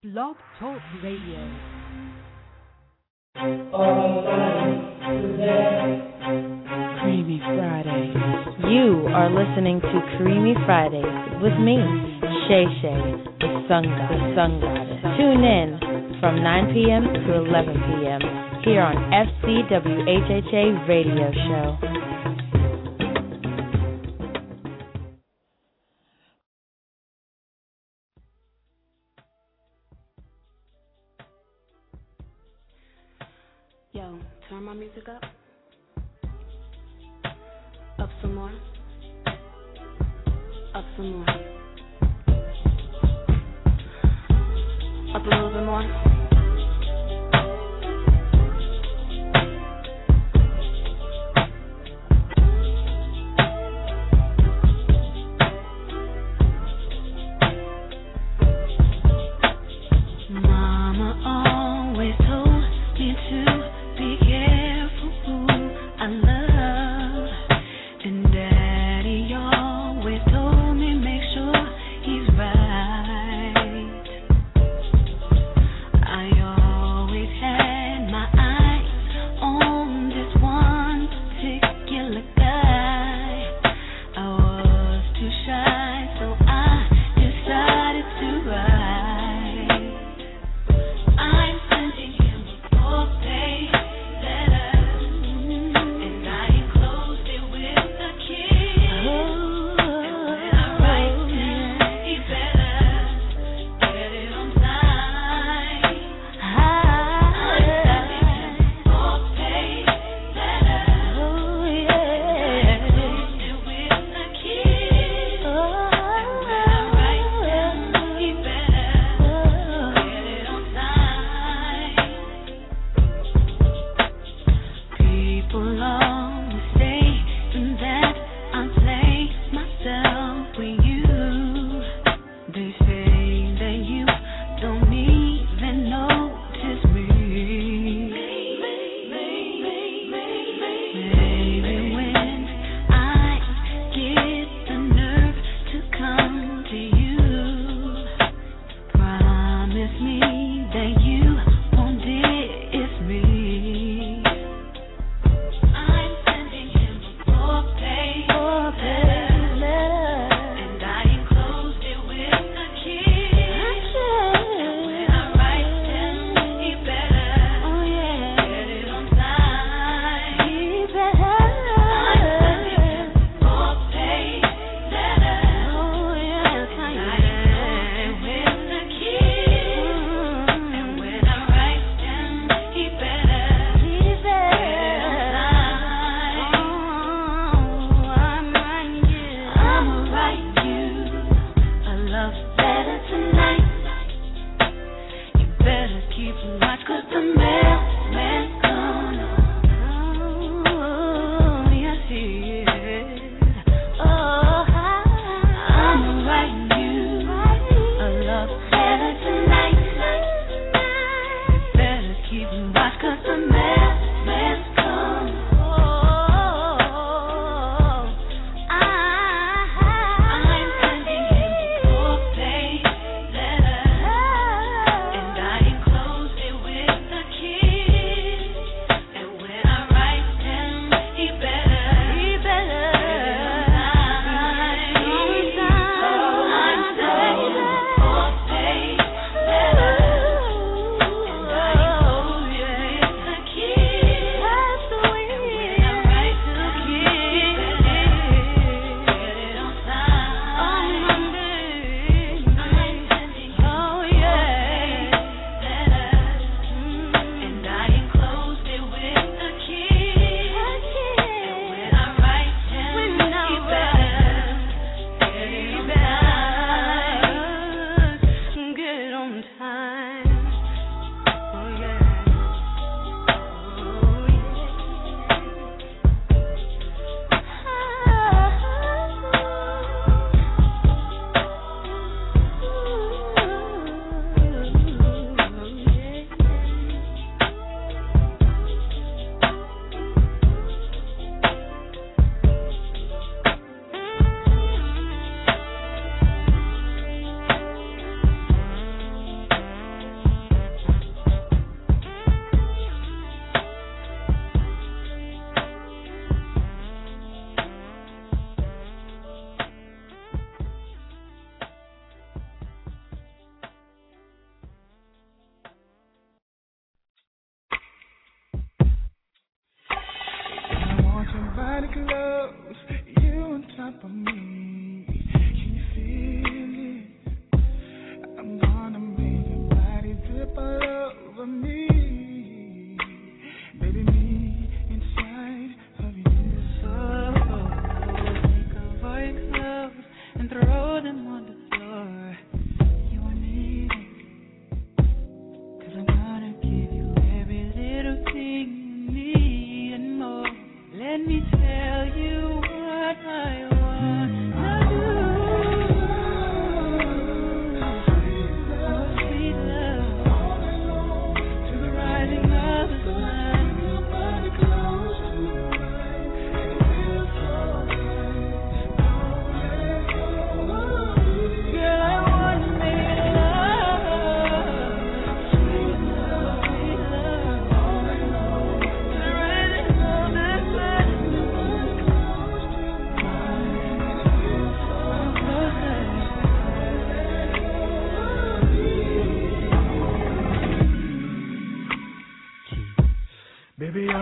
Blog Talk Radio. Creamy Friday. You are listening to Creamy Fridays with me, Shay Shay, the Sun Goddess. Tune in from 9 p.m. to 11 p.m. here on FCWHHA Radio Show. Yo, turn my music up. Up some more. Up some more. Up a little bit more.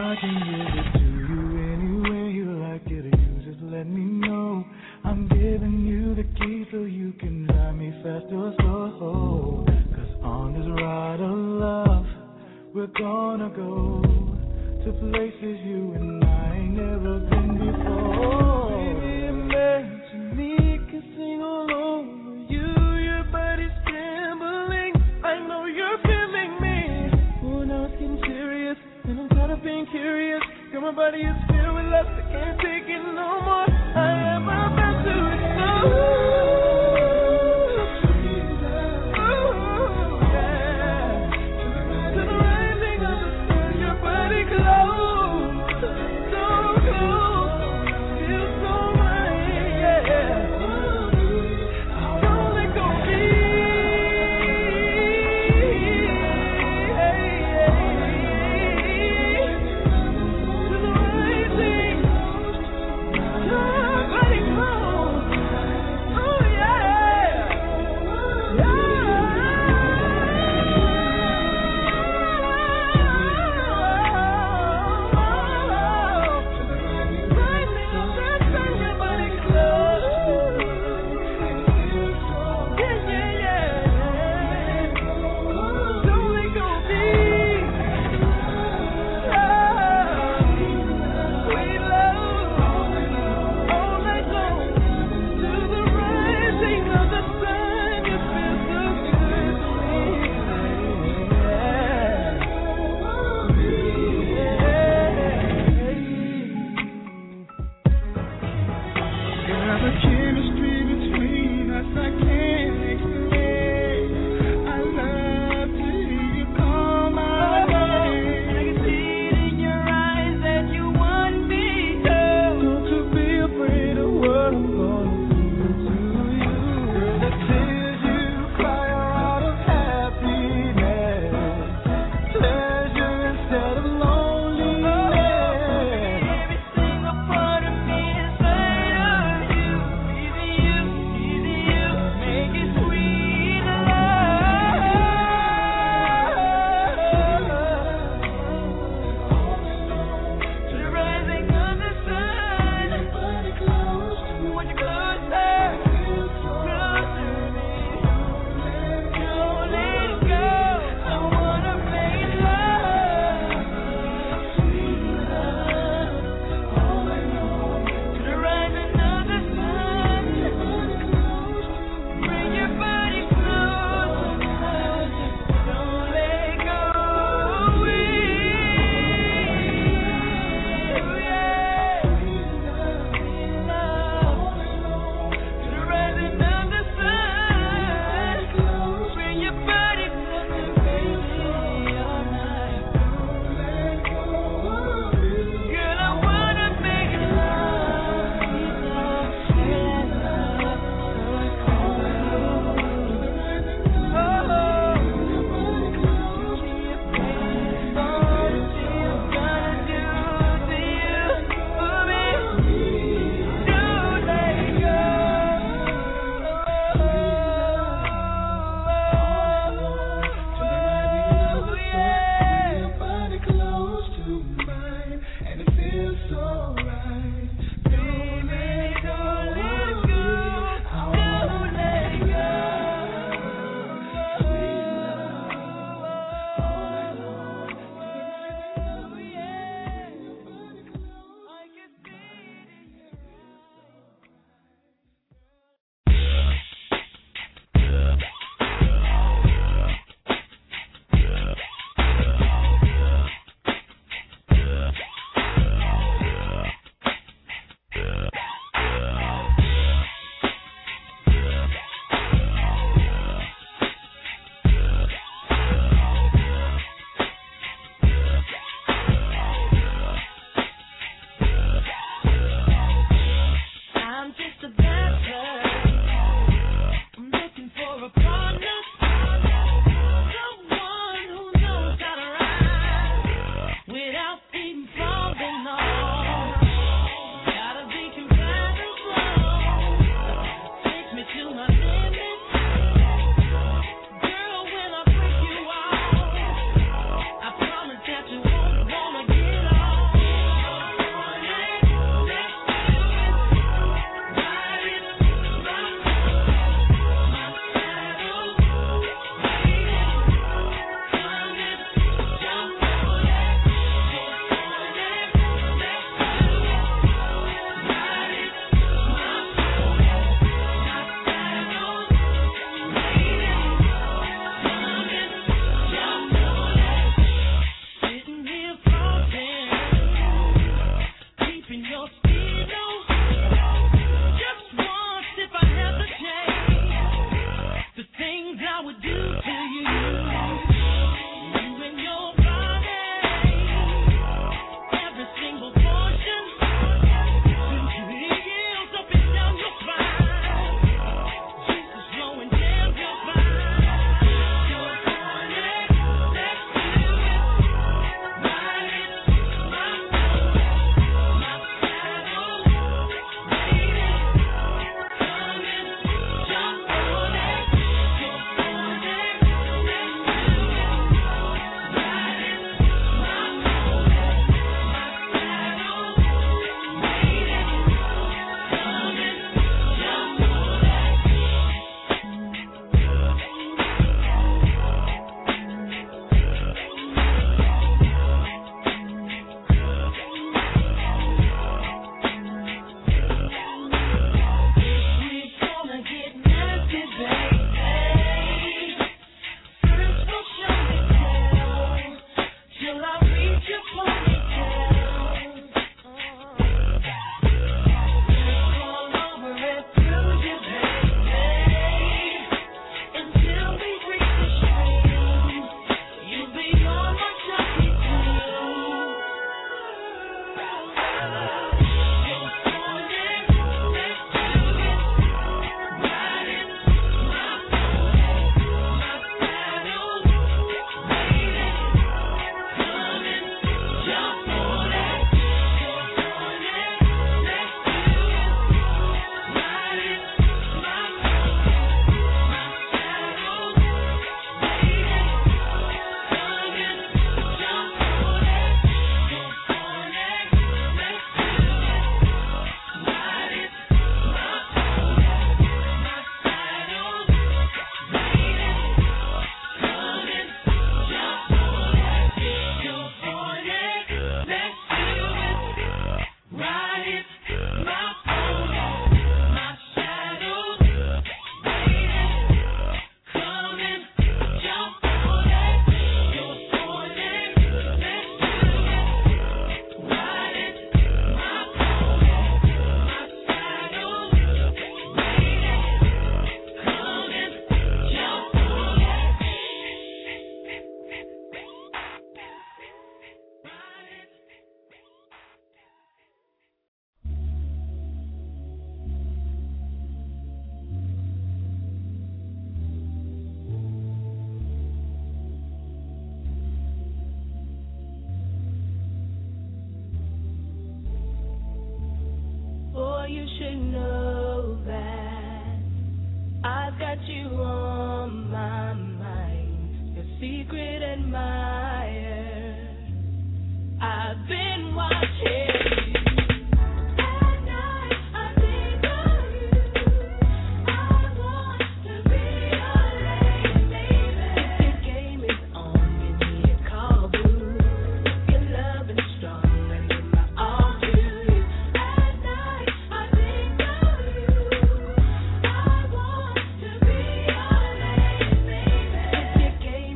I can give it to you any way you like it. You just let me know. I'm giving you the key so you can drive me fast or slow. 'Cause on this ride of love, we're gonna go to places you and I ain't never been before. Baby, imagine me kissing all over you. Your body's trembling. I know you're feeling me. Oh, now it's getting serious, and I'm tired of being curious. Girl, my body is filled with lust. I can't take it no more. I am about to explode. you should know that I've got you on my mind, your secret admirer. I've been watching.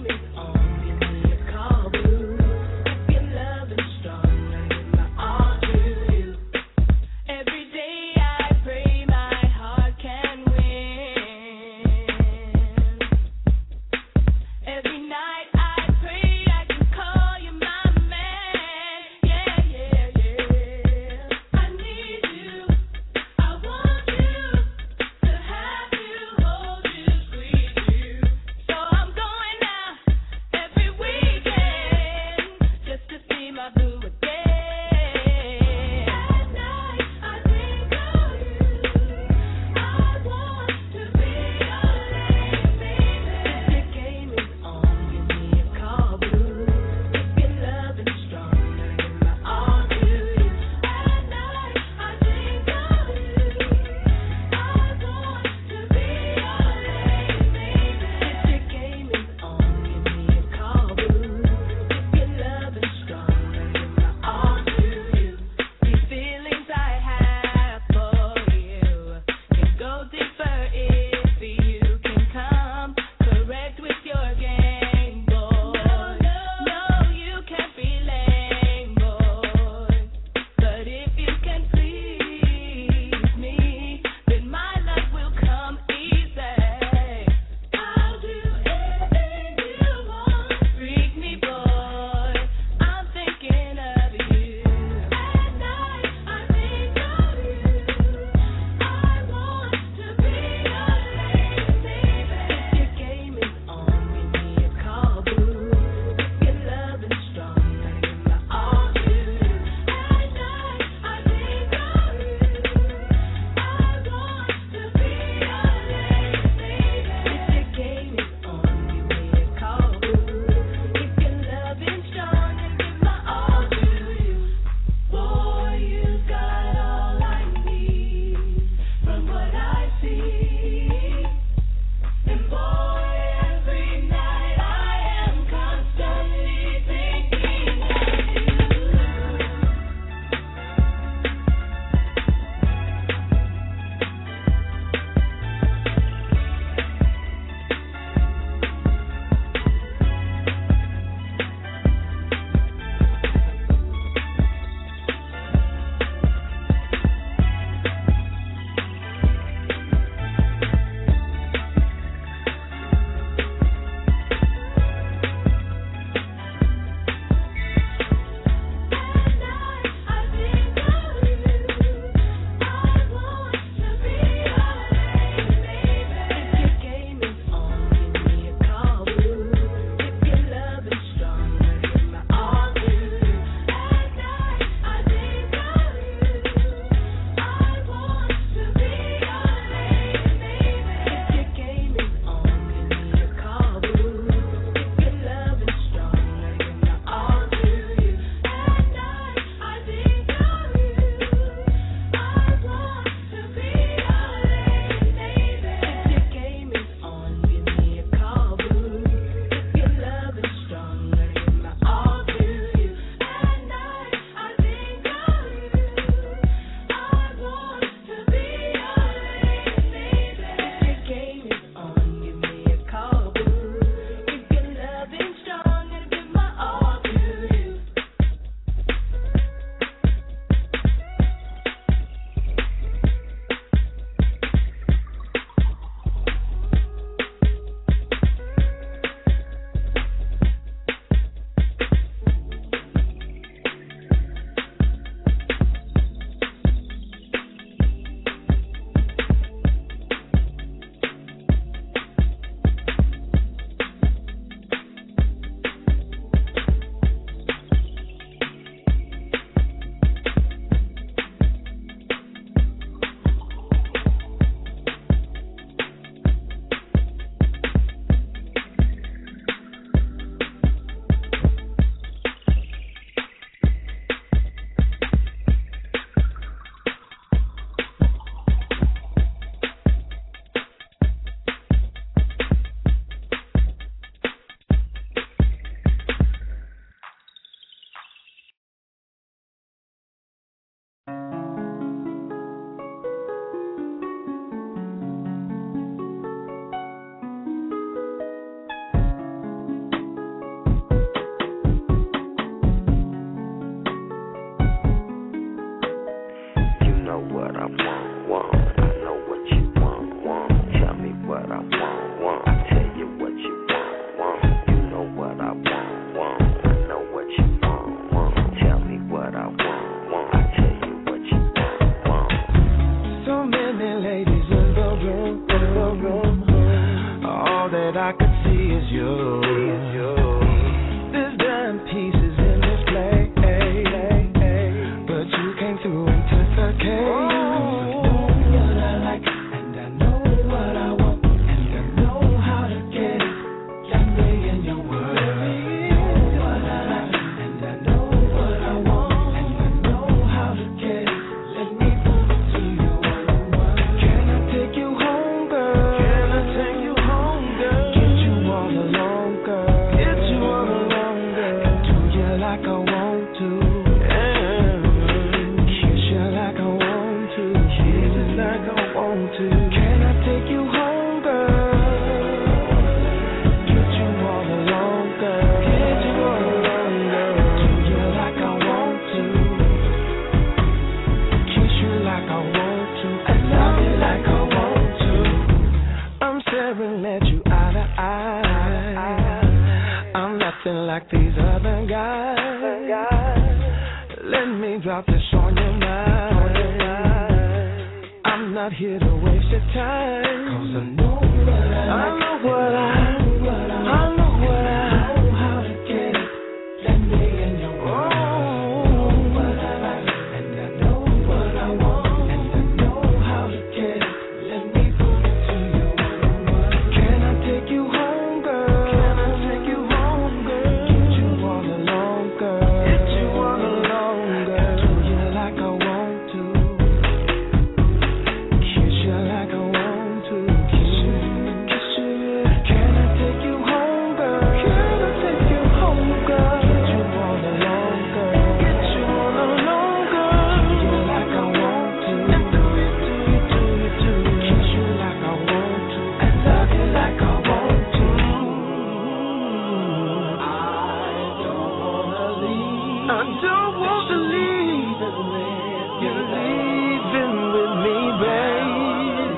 All like I want to. Kiss you like I want to. Kiss you like I want to. Can I take you home, girl? Get you all alone, girl. Get you all alone, girl. Do you like I want to? Kiss you like I want to. And love you like I want to. I'm staring at you eye to eye. I'm nothing like these other guys. Let me drop this on your mind. I'm not here to waste your time. 'Cause I know what I know how to get it. Let me in your world. And I know what I want. And I know how to get it. Let me put it to you. Can I take you home, girl? Can I take you home, girl? Get you all alone, girl. Get you all alone, girl. Do you like I want to? Kiss you like I want to. Kiss you, kiss you. Can I take you home, girl? Can I take you home, girl? Get you all alone, girl. Get you all alone, girl. Do you like I want to? And do you? Kiss you like I want to. And love you like I want to. I don't wanna leave. You're leaving with me, babe.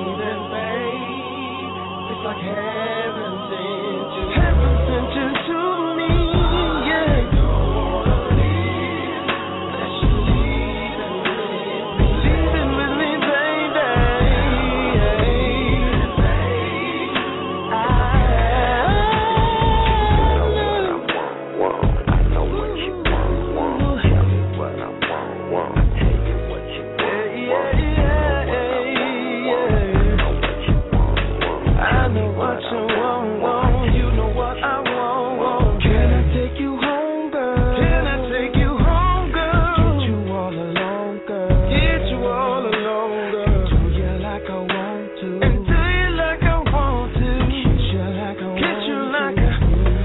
It's like heaven sent you. Heaven sent you to me, yeah. That you're leaving with me, baby. I know what you want. You know what I want. Can I take you home, girl? Can I take you home, girl? Get you all alone, girl. Get you all alone, girl. Do you like I want to? And do you like I want to? Kiss you like I want to. Kiss you like I.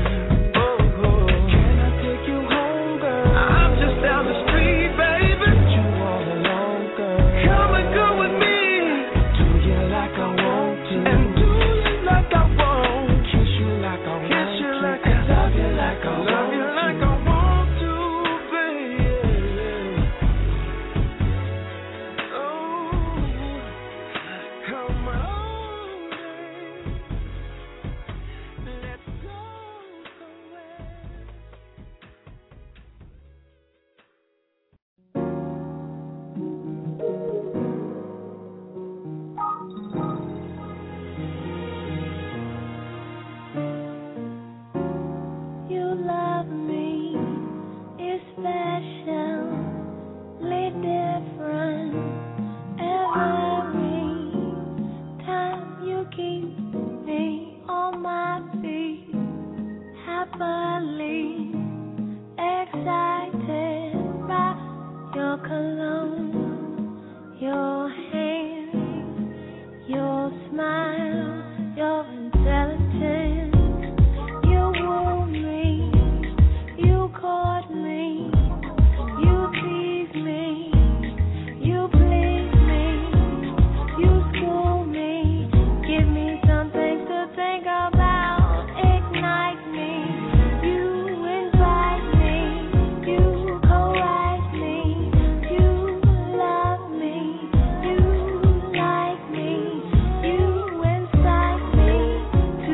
Can I take you home, girl? I'm just down the street, baby. Get you all alone, girl. Come and go with me. Do you like I want to? And do you like I want? Kiss you like I want. Kiss you like I love you like I want. Love you like I want to, baby. Oh, come on, baby. Let's go somewhere. You love me, it's specially different. Every time you keep me on my feet, happily excited by your cologne, your hands, your smile, your intelligence. You woo me, you court me, you tease me, you please me, you school me, give me some things to think about, ignite me, you invite me, you co-write me, you love me, you like me, you incite me to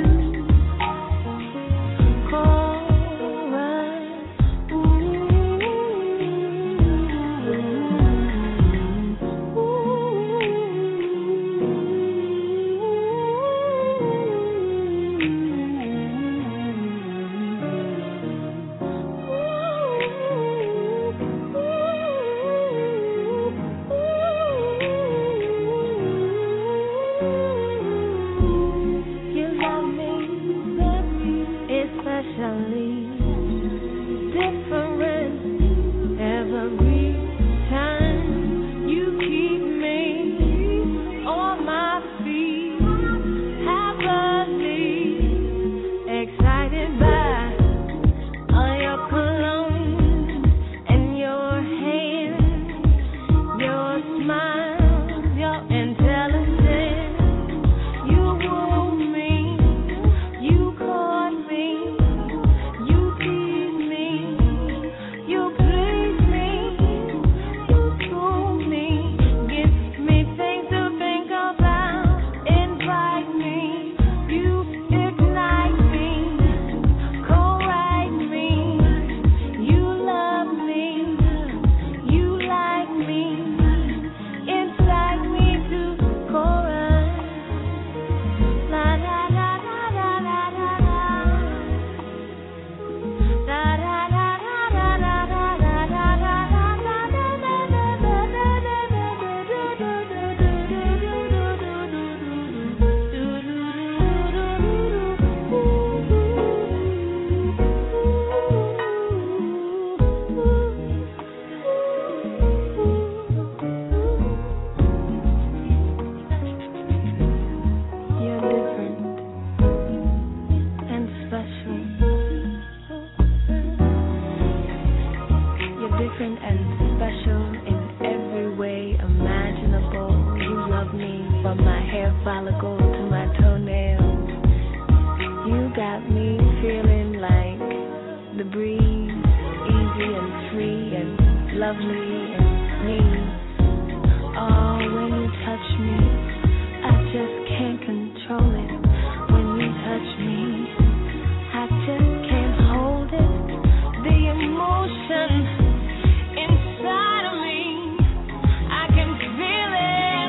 You love me, especially different every time you keep me on my feet, happily excited by all your cologne, lovely and neat. Oh, when you touch me, I just can't control it. When you touch me, I just can't hold it. The emotion inside of me, I can feel it.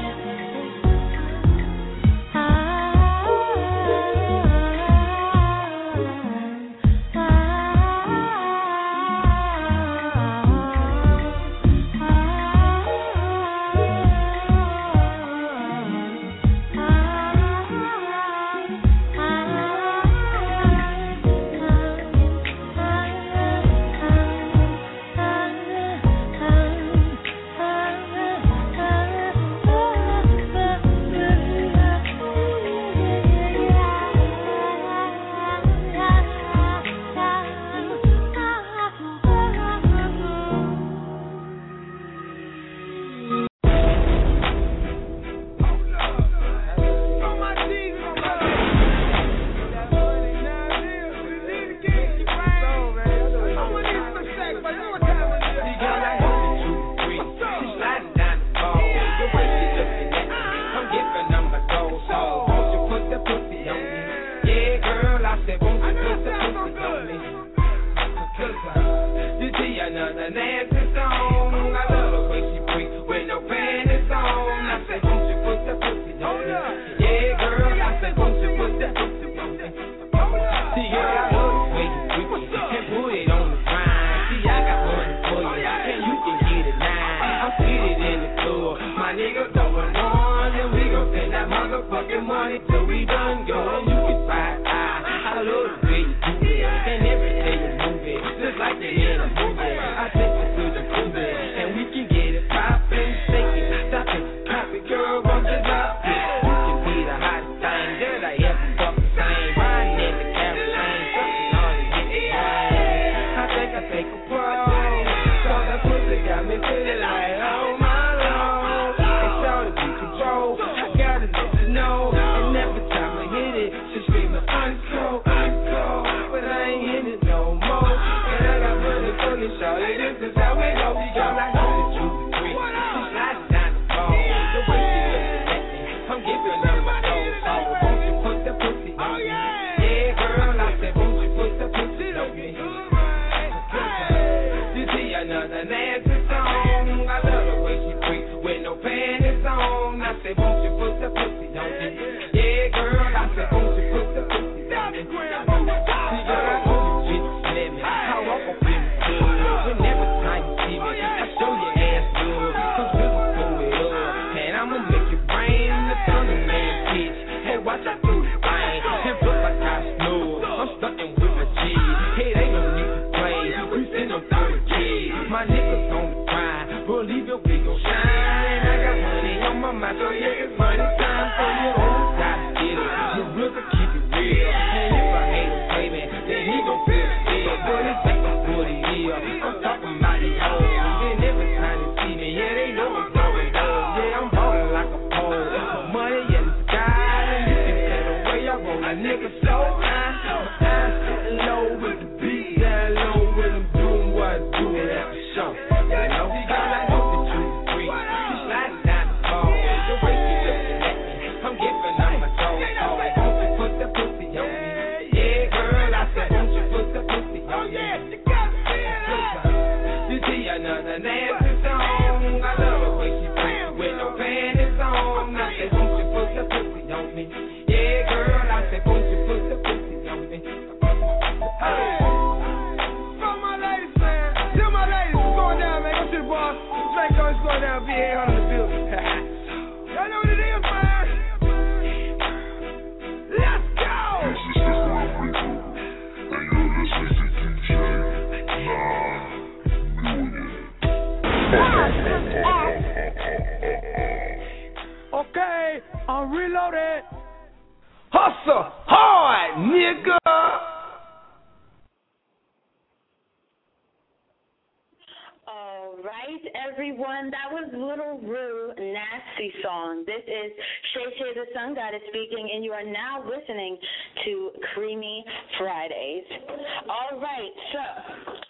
Everyone, that was Little Rue, Nasty Song. This is Shay Shay the Sun Goddess speaking, and you are now listening to Creamy Fridays. All right, so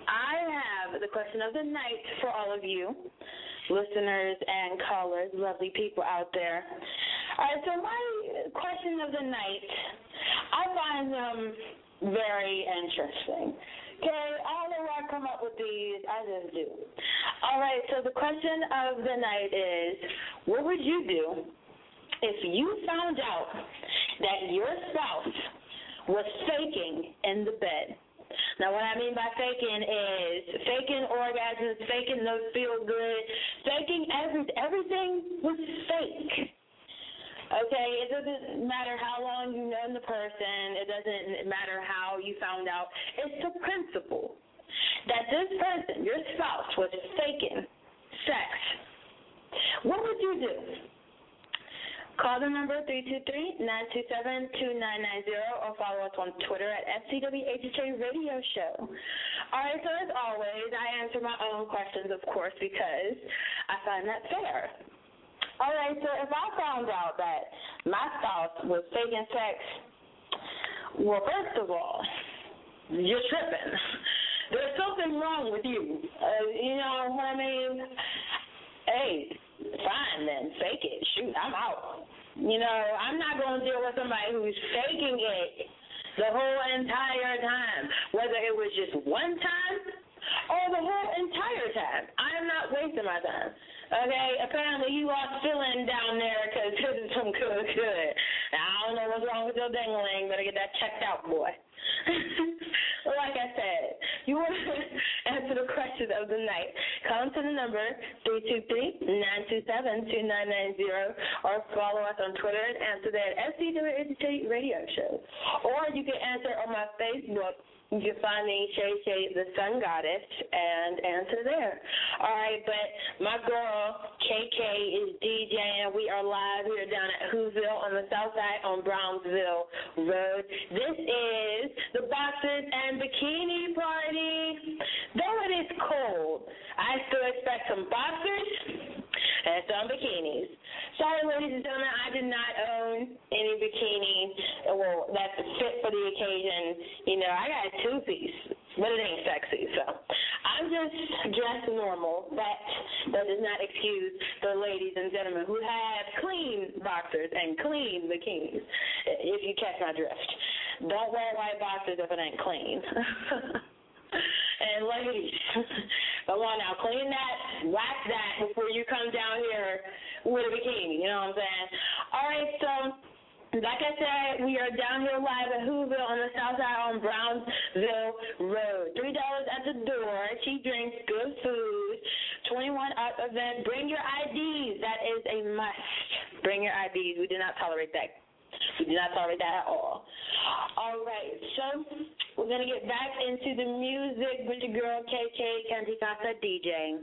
I have the question of the night for all of you, listeners and callers, lovely people out there. All right, so my question of the night, I find them very interesting. Okay, although I come up with these, I just do. All right, so the question of the night is, what would you do if you found out that your spouse was faking in the bed? Now, what I mean by faking is faking orgasms, faking those feel good, faking everything was fake. Okay, it doesn't matter how long you've known the person. It doesn't matter how you found out. It's the principle that this person, your spouse, was faking sex. What would you do? Call the number 323-927-2990 or follow us on Twitter at FCWHHA Radio Show. All right, so as always, I answer my own questions, of course, because I find that fair. All right, so if I found out that my spouse was faking sex, well, first of all, you're tripping. There's something wrong with you. You know what I mean? Hey, fine then, fake it. Shoot, I'm out. You know, I'm not going to deal with somebody who's faking it the whole entire time, whether it was just one time or the whole entire time. I'm not wasting my time. Okay, apparently you lost feeling down there because it's some good. Now, I don't know what's wrong with your ding-a-ling. Better get that checked out, boy. Like I said, you want to answer the question of the night. Call to the number 323-927-2990 or follow us on Twitter and answer that at SCWHHA Radio Show. Or you can answer on my Facebook. You can find me, Shay Shay, the Sun Goddess, and answer there. All right, but my girl, KK, is DJing. We are live. We are down at Whoville on the south side on Brownsville Road. This is the Boxers and Bikini Party. Though it is cold, I still expect some boxers and some bikinis. Sorry, ladies and gentlemen, I did not own any bikini, well, that's fit for the occasion. You know, I got a two-piece, but it ain't sexy, so I'm just dressed normal. That does not excuse the ladies and gentlemen who have clean boxers and clean bikinis, if you catch my drift. Don't wear white boxers if it ain't clean. And ladies, come on now, clean that, wax that before you come down here with a bikini, you know what I'm saying? All right, so like I said, we are down here live at Whoville on the south side on Brownsville Road. $3 at the door, cheap drinks, good food, 21 up event. Bring your IDs. That is a must. Bring your IDs. We do not tolerate that. We do not tolerate that at all. All right, so we're going to get back into the music with your girl, KK Canticasa DJ.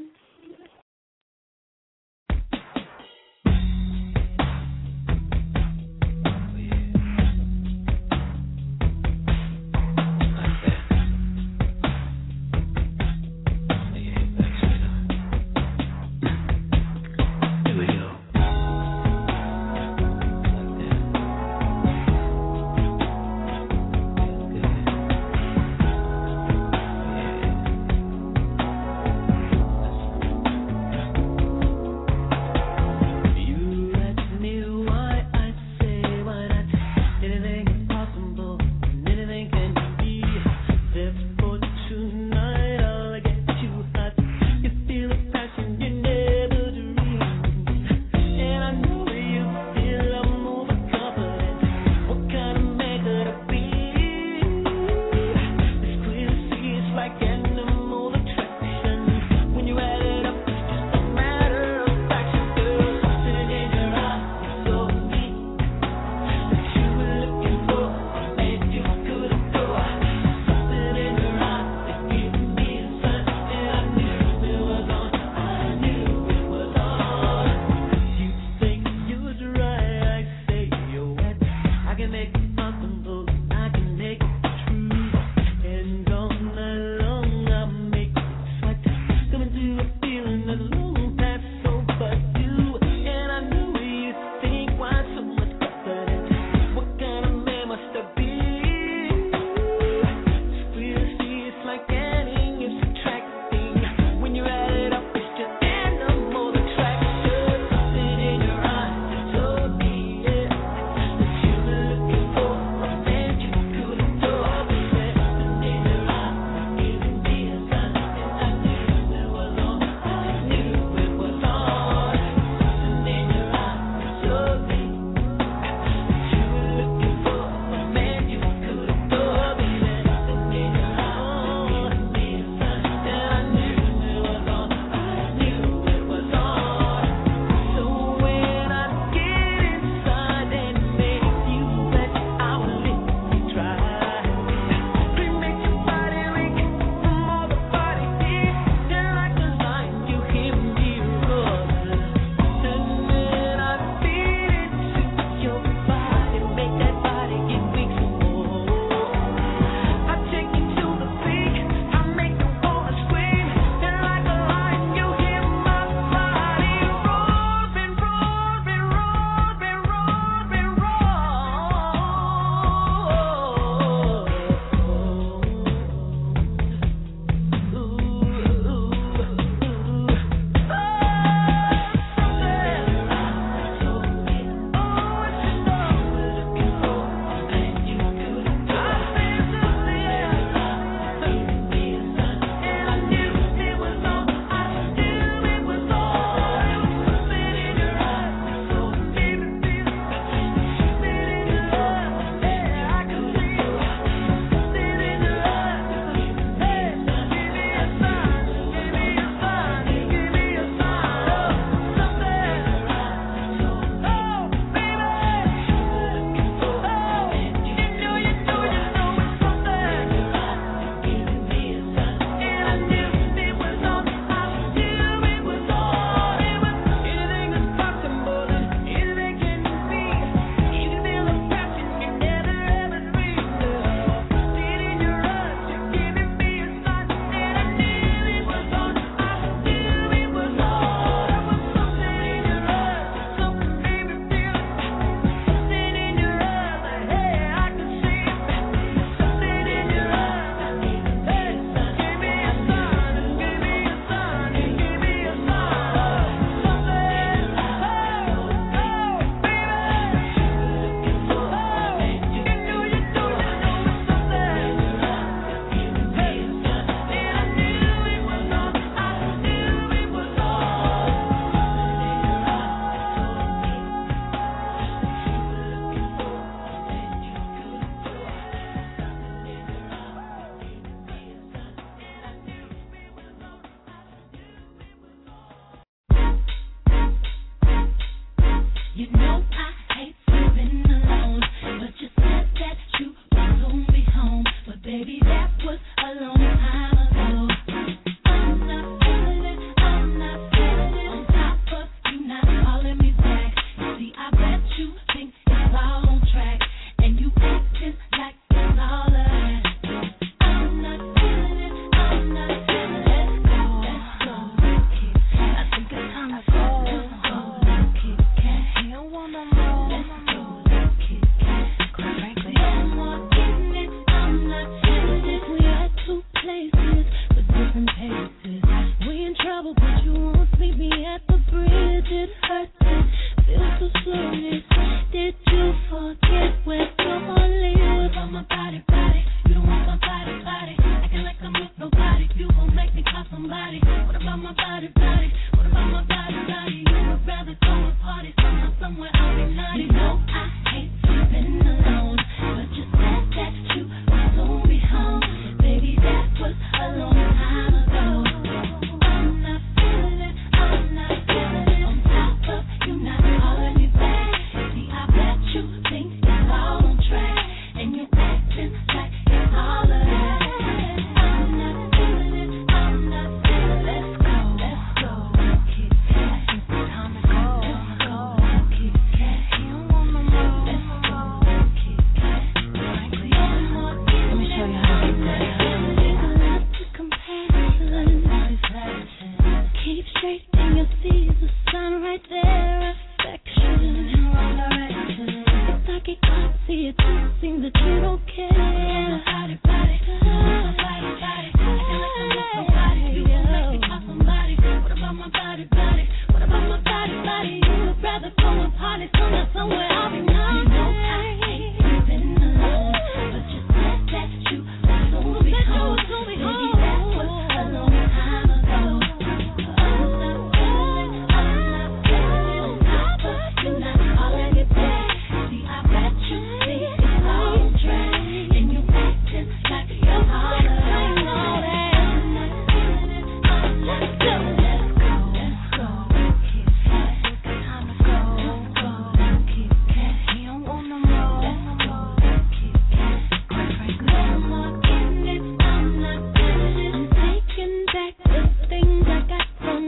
about my body, body? What about my body, body? You would rather go to parties somewhere I'll be naughty. You know I hate sleeping alone, but you said that you would soon be home. Baby, that was a long time ago. I'm not feeling it, I'm not feeling it. On top of you not calling me back. See, I bet you think it's all on track, and you acting like it's all of that. I'm not feeling it, I'm not feeling it. Let's go, let's go. Keep passing, time to go. Let's go, keep passing. You don't want no more. Let's go, keep passing. Frankly, let me show you how to get that. Take a lot to comparison. Keep straight and you'll see the sun right there. Affection in wrong direction. If I get caught, see it just seems that you don't care. Body, body, body, body. You won't make me call somebody. What about my body, body? What about my body, body? You would rather go and party somewhere I'll be naughty. You know I hate sleeping alone, but you said that you would soon be home. Baby, that was a long time ago. I'm not feeling it, on top of you not calling it back. See, I bet you think it's all on track, and you acting like you're all of that. I'm not feeling it, I'm not feeling it. Let's go, keep passing, time to go. Keep passing, you don't want no more. Let's go, keep passing, quite frankly, no more getting it, I'm not feeling it. I'm taking back the things I got from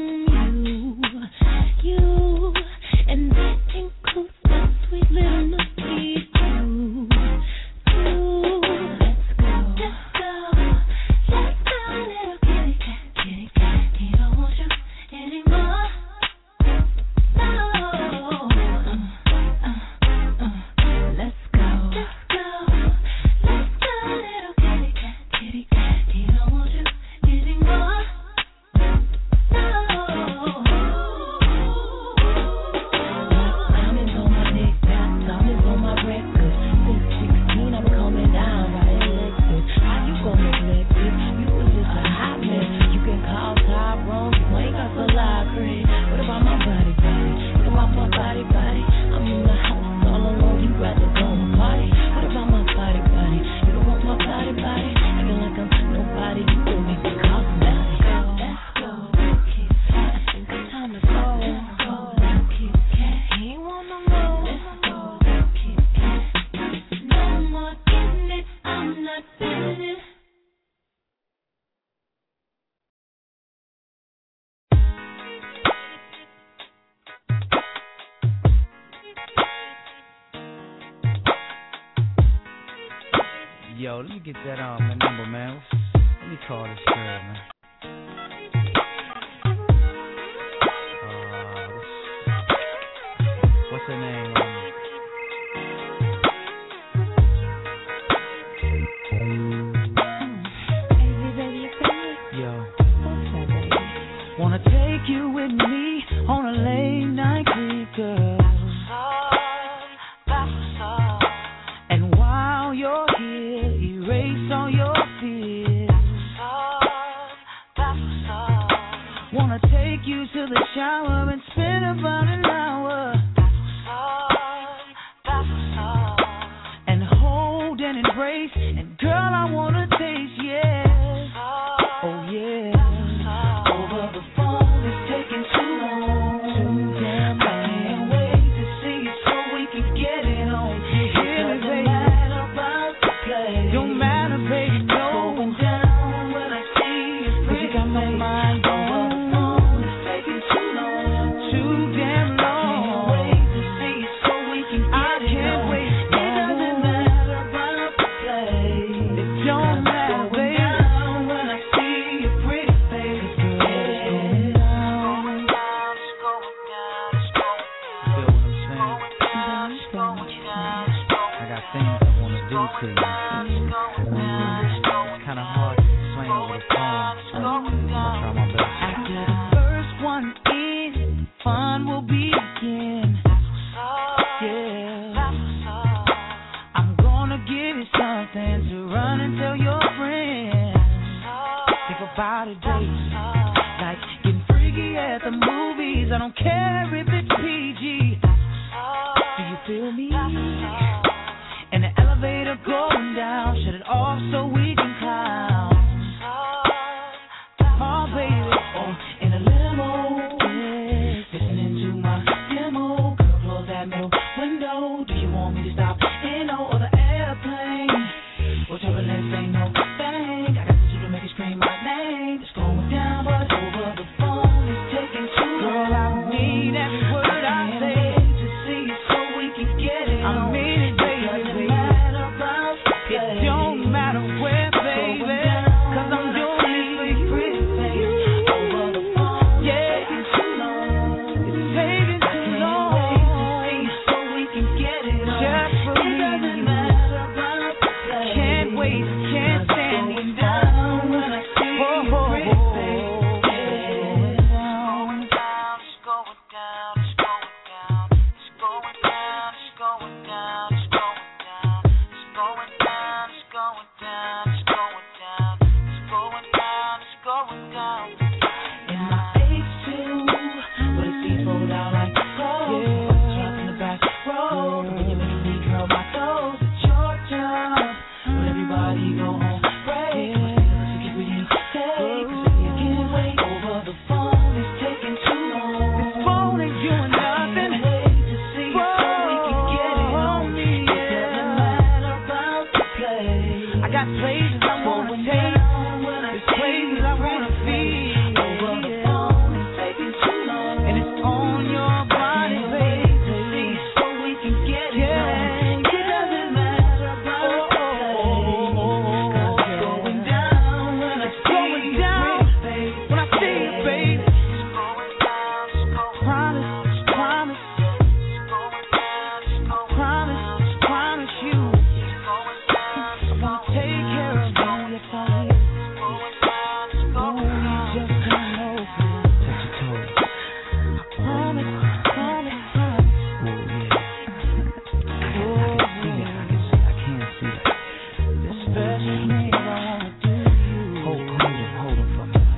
you, and that includes the sweet little nookie too. Let's go, little kitty cat. He don't want you anymore. No. Let's go, little kitty cat. He don't want you anymore. Diamonds on my neck, diamonds on my record. Since 16, I've been coming down by Lexus. How you gon' neglect it? You was just a hot mess. You can call Tyrone, you ain't got the library. What about my body, body? What about my body, body? I'm in the house all alone, you rather go and party. What about my body, body? You don't want my body, body? Acting like I'm nobody, you gon' make me call somebody. Let's go, keep passing, time to go. Let's go, keep passing, he ain't want no more. Let's go, keep passing, no more getting it, I'm not feeling it. Yo, let me get that number, man. Let me call this girl, man. What's her name? Yo. Wanna take you with me on a late night creep, girl. And while you're here, erase all your fears. Wanna take you to the shower and spend about an hour. And hold and embrace, and girl, I wanna taste, yes. Oh yeah. Over the phone, it's taking too long. Too damn long. I can't wait to see it so we can get it on. It doesn't matter about the play. Don't matter, baby, no. Going down when I see you, pretty. You got my mind on. Over the phone, it's taking too long. Too damn long. I can't wait to see it so we can get it on. I can't wait. It doesn't matter about the play. It don't matter, baby. When I see your pretty face, girl, it's going down. It's going down. It's going down. Feel what I'm saying? I got things I want to do to you. It's kind of hard to explain over the phone. I'll try my best. After the first one in, fun will begin. Yeah. I'm gonna give you something to run and tell your friends. Think about it, baby. Like getting at the movies. I don't care if it's PG. Do you feel me? In the elevator going down, shut it off so we can clown. Oh, baby, or in a limo, listening to my demo. Girl, close that middle window. Do you want me to stop in no other airplane? Or turbulence ain't no thing. I got you to make it scream my name. It's going down, but over the phone, it's taking too long. Girl, I mean every word I say to see it so we can get it. I mean it, baby. It don't matter where, baby, 'cause I'm your favorite. Over the phone, yeah, it's taking too long. So we can get it just for me. It doesn't matter about the place. Can't wait, can't stand it down when I see you pretty face. It's going down, it's going down, it's going down, it's going down, it's going down, it's going down, it's going down, it's going down, it's going down, it's going down, it's going down. In my H2, with a seat fold out like clothes, drop in the back row. When you make me curl my toes, it's your time. But everybody go on break. Let's get what you take, 'cause baby, I can't wait. Over the phone, it's taking too long. This phone ain't doing nothing. Wait to see so we can get it on me. It doesn't matter about the place. I got places I wanna take. There's places I wanna be. Over the phone, it's taking too long. And it's on your body, baby. To see so we can get it on. It doesn't matter about the place. 'Cause it's going down when I see you, baby. When I see you, baby. It's going down, it's going promise, promise. It's going down, it's going promise, promise you. It's going down, it's going take care of you. It's going down, it's going down. Just come over. Touch your toes. Promise, promise, promise. Oh yeah. I can see that. The special thing I wanna do you. Hold him for me.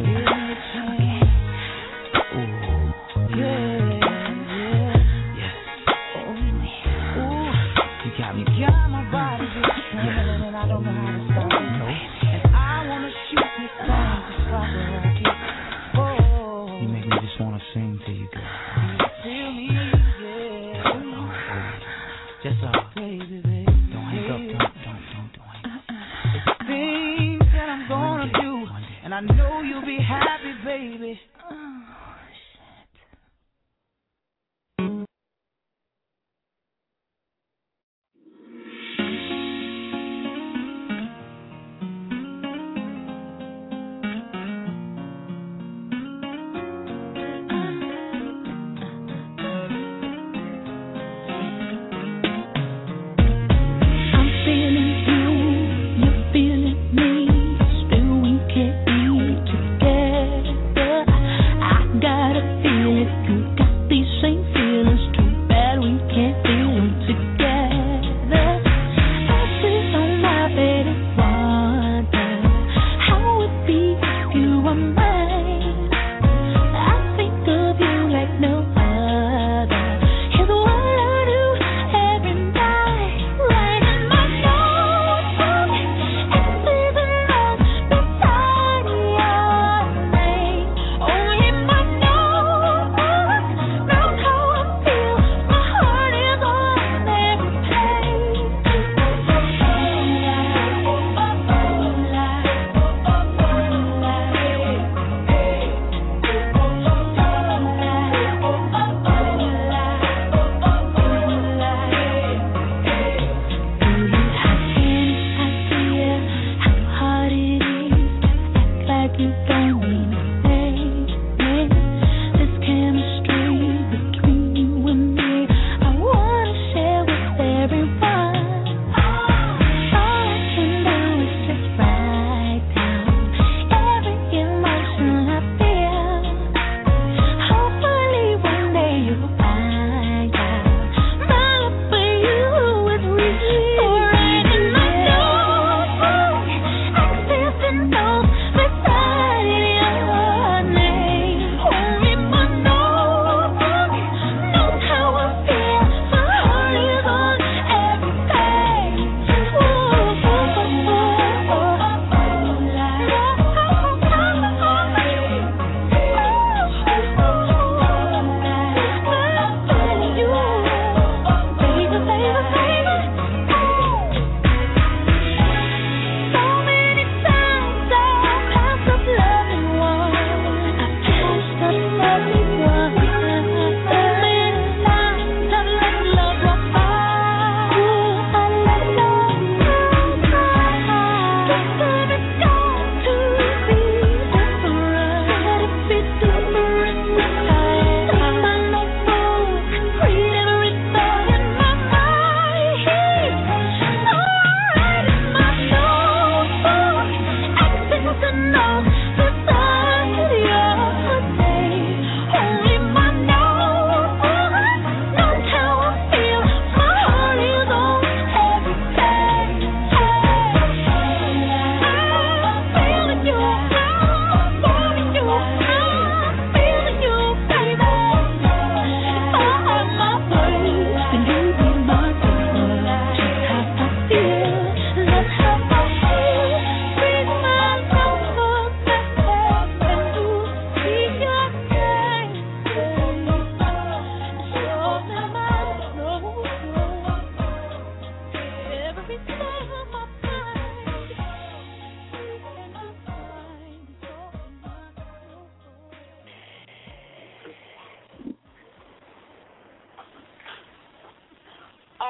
You got my body trembling, and I don't know how to stop it. And I wanna shoot this thing to stop the rocket. Oh, you make me just wanna sing to you, girl. Feel me, yeah. Just baby. Don't hang up, don't hang up. It's things that I'm gonna do, and I know you'll be happy, baby. You're feeling me, still we can't be together.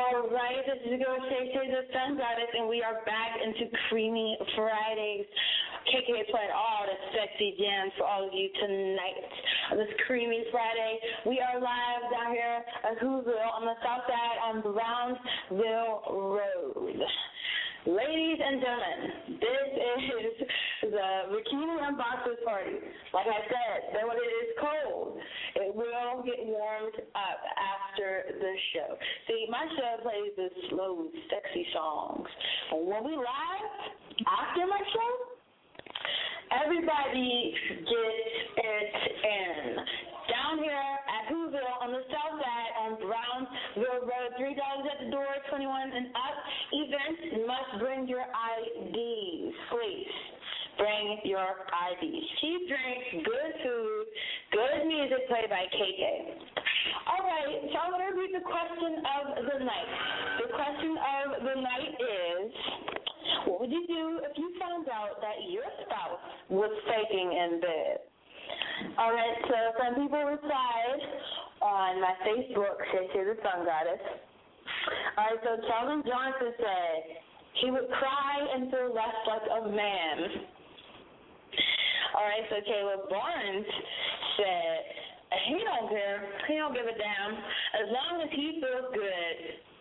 All right, this is your girl Shay Shay, the Sun Goddess, and we are back into Creamy Fridays. KK playing all the sexy jams for all of you tonight. On this Creamy Friday, we are live down here at Whoville on the south side on Brownsville Road. Ladies and gentlemen, this is the Bikini Unboxers Party. Like I said, though it is cold, it will get warmed up after the show. See, my show plays the slow, sexy songs. And when we live, after my show, everybody gets it in. Down here at Whoville on the south side on Brownsville Road, $3 at the door, 21 and up. Events must bring your IDs, please. Bring your IDs. Cheap drinks, good food, good music played by KK. All right, so I'm going to read the question of the night. The question of the night is, what would you do if you found out that your spouse was faking in bed? All right, so some people replied on my Facebook, Shay Shay the Sun Goddess. All right, so Calvin Johnson said he would cry and feel less like a man. All right, so Caleb Barnes said he don't care. He don't give a damn as long as he feels good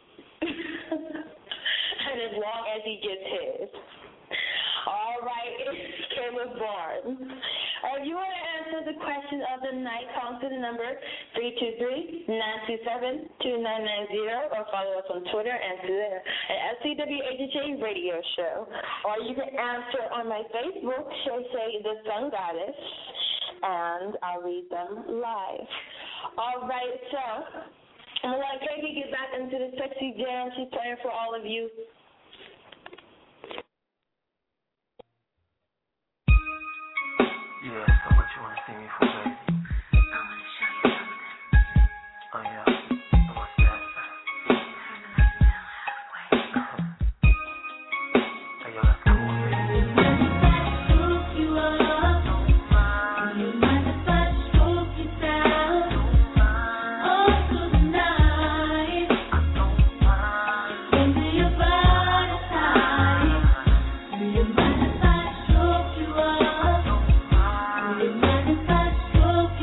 and as long as he gets his. All right, it's Caleb Barnes. If you want to answer the question of the night, call to the number 323-927-2990 or follow us on Twitter and Twitter at SCWHHA Radio Show. Or you can answer on my Facebook, Shay Shay the Sun Goddess, and I'll read them live. All right, so I'm going to let Katie get back into the sexy jam she's playing for all of you. Yeah, so what you wanna see me for, baby? I wanna show you something. Oh yeah, so what's that? Turn the lights down halfway. Hey yo, that's cool, baby. Scoop you up. Do you mind if I scoop you down? All through the night. Into your body tight. Do you mind if I scoop you up? Do you mind if I scoop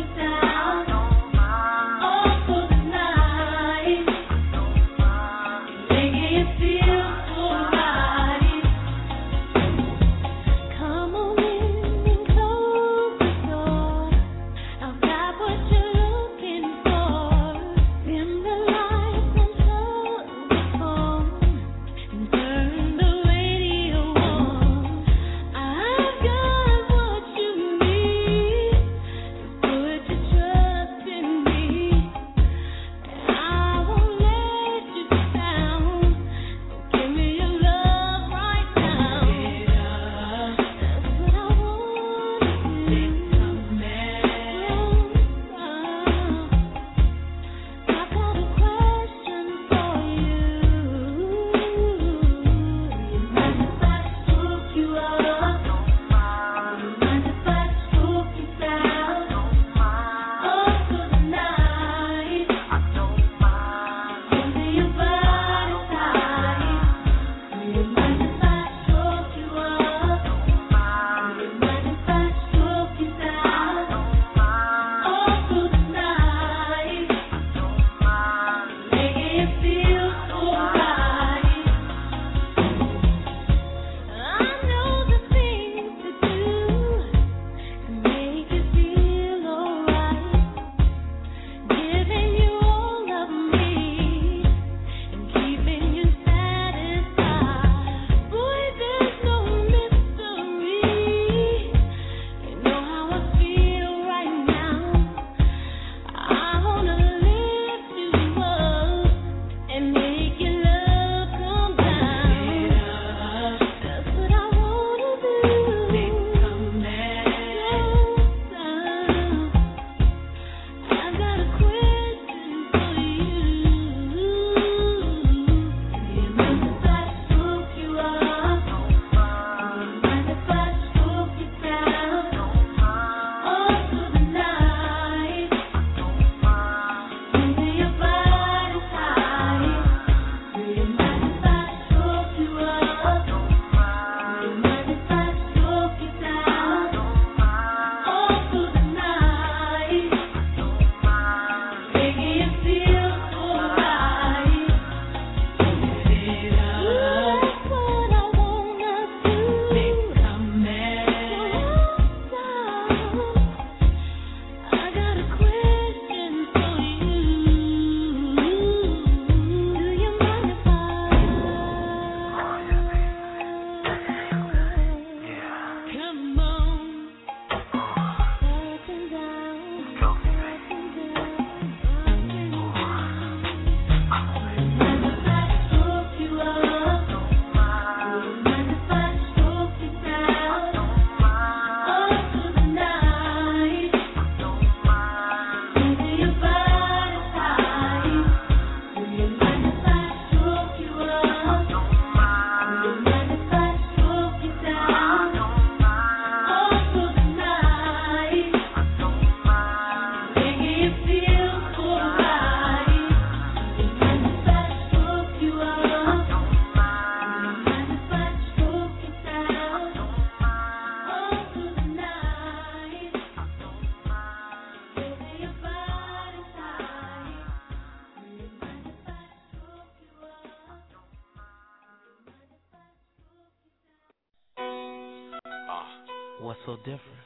so different?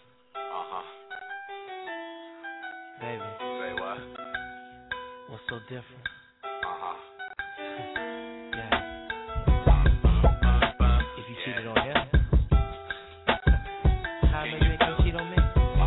Baby. Say what? What's so different? Yeah. If you cheated on him, how I know you ain't gonna cheat on me?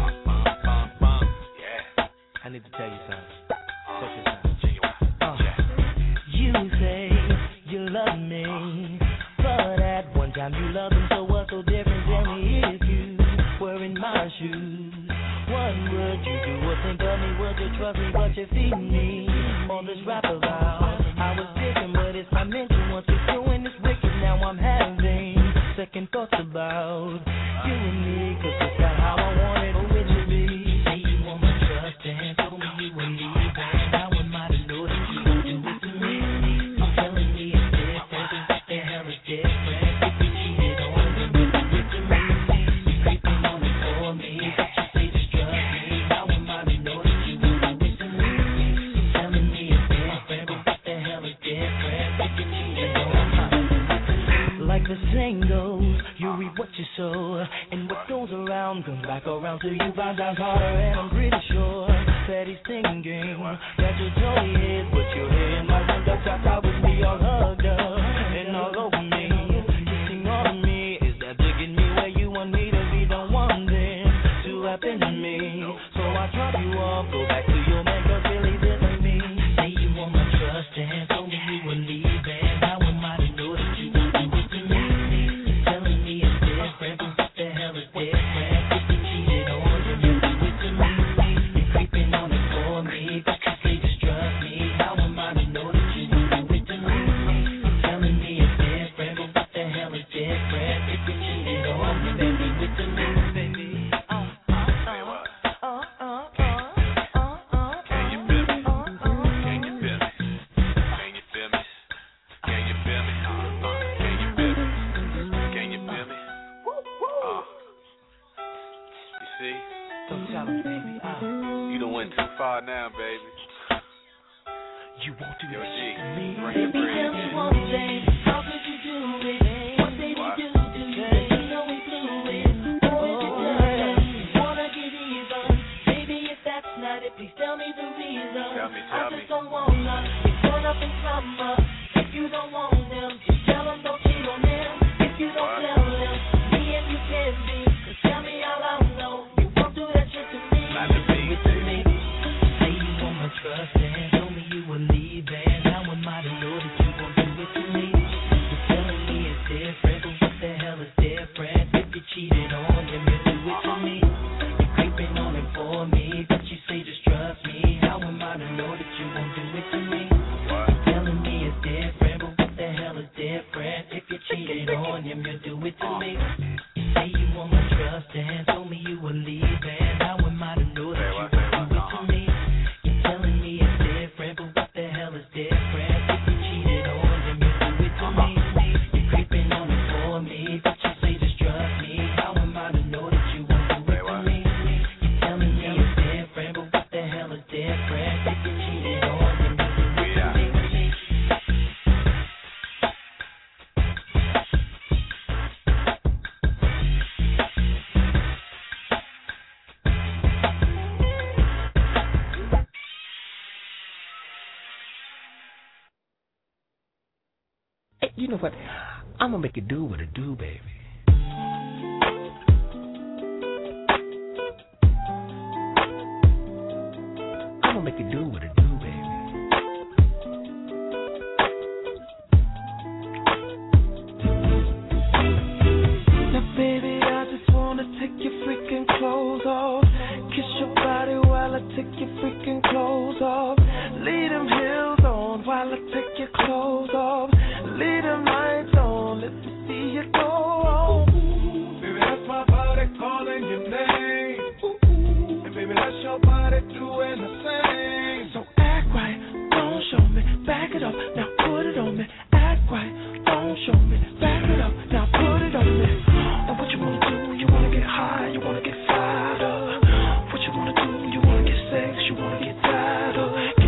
Yeah. I need to tell you something. Check this out. You say you love me, but at one time you loved him, so what's so different? Tell me if you were in my shoes. What would you do or think of me? Would you trust me, but you feed me? All this rap about I was different, but it's my mental. Once it's doing this wicked, now I'm having second thoughts about you and me, 'cause it's not how I wanted or it to be. Say you want my trust and told me you would leave, and now am I to know that you won't do it to me? I'm telling me it's different, what the hell is different? If you cheated on me, you do it to me. You creeping on it for me, but you say just trust me. Now am I to know that you won't do it to me? You're telling me it's different, but what the hell is different? If you cheated on me, like the saying goes, you reap what you sow, and what goes around comes back around to you 5 times harder. And I'm pretty sure that he's thinking that you totally his, but you're here in my window, trapped out with me, all hugged up and all over me, kissing on me. Is that digging me where you want me to be? Don't want this to happen to me, so I drop you off, go back to your man, 'cause really this ain't me. Say you want my trust and told me you were leaving. Now am I to know that you won't do it to me? You're telling me it's different, but what the hell is different? If you cheated on you, you do it to me. You're creeping on it for me, but you say just trust me. How am I to know that you won't do it to me? You're telling me it's different, but what the hell is different? If you cheated on me, then do it to me, baby. Can you feel me? Can you feel me? Can you feel me? Can you feel me? Can you feel me? Can you feel me? You see? Don't tell him, baby. You done went too far now, baby. You won't do Yo, this G, shit to me. bring it, bring it. One thing, how could you do it? What did you do to me? You know we blew it. Wanna get even? Baby, if that's not it, please tell me the reason. Tell me. I just don't wanna get caught up in drama. If you don't want them, just tell them don't cheat on them. If you don't tell them, me and you can be. 'Cause tell me all I know, you won't do that shit to me. Not to me, Do it to me. Say you want my trust and told me you were leaving. Now am I to know that you won't do it to me? You're telling me it's different, but what the hell is different? If you cheated on him, you do it to me. You're creeping on it for me, but you say just trust me. How am I to know that you won't do it to me? You're telling me it's different, but what the hell is different? If you cheated on him, you do it to me. You say you want my trust and told me you were leaving. How am I to know that you won't do it to me? You're telling me it's different, but what the hell is different? If you cheated on him, you do it to me. You're creeping on it for me, but you say just trust me. How am I to know that you won't do it to me? You're telling me it's different, but what the hell is different? If you cheated on him, you do it to me. Hey, you know what? I'm gonna make it do what it do, baby. I'm gonna make it do what it do, baby. Now, baby, I just wanna take your freaking clothes off. Kiss your body while I take your freaking clothes off. Leave them heels on while I take your clothes off. Leave them lights on, let me see you go on. Baby, that's my body calling your name. And baby, that's your body doing the same. So act right, don't show me, back it up, now put it on me. Act right, don't show me, back it up, now put it on me. And what you wanna do, you wanna get high, you wanna get fired up. What you wanna do, you wanna get sex, you wanna get tired of.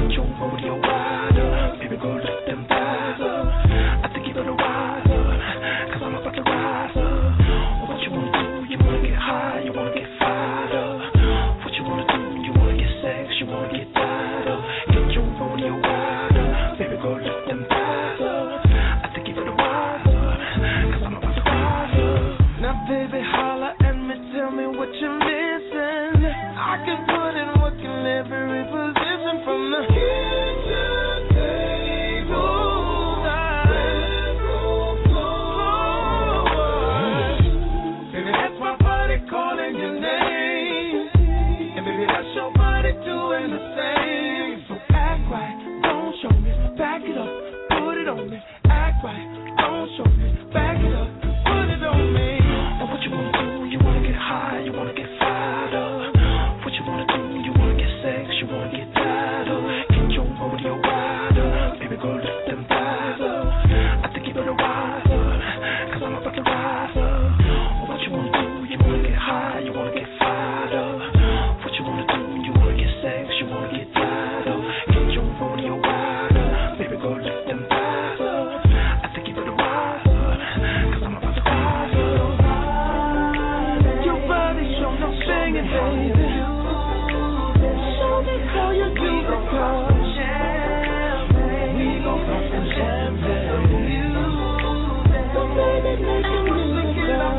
you're missing. I can put in work in every position from the kitchen table, bedroom floor. Baby, that's my body calling your name, and baby, that's your body doing the same. So act right, don't show me, back it up, put it on me. Act right, don't show me, back it up, put it on me. And what you wanna do? You wanna get high, you wanna get fired up. What you wanna do? You wanna get sex, you wanna get tired of. Get your rodeo wide up, baby girl, lift them thighs up. I think you better rise up, cause I'm about to rise up. What you wanna do? You wanna get high, you wanna get fired up. What you wanna do? You wanna get sex, you wanna get tired of. Get your rodeo wide up, baby girl, lift them thighs up. I think you better rise up, cause I'm about to rise up. Your body show no singing, baby. Show me how you do the girl. We gon' pop some champagne. So baby, make it move, girl.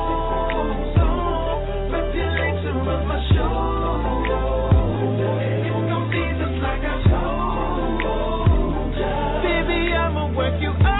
Wrap your legs around my shoulder. It's gon' be just like I told ya. Baby, I'ma work you over.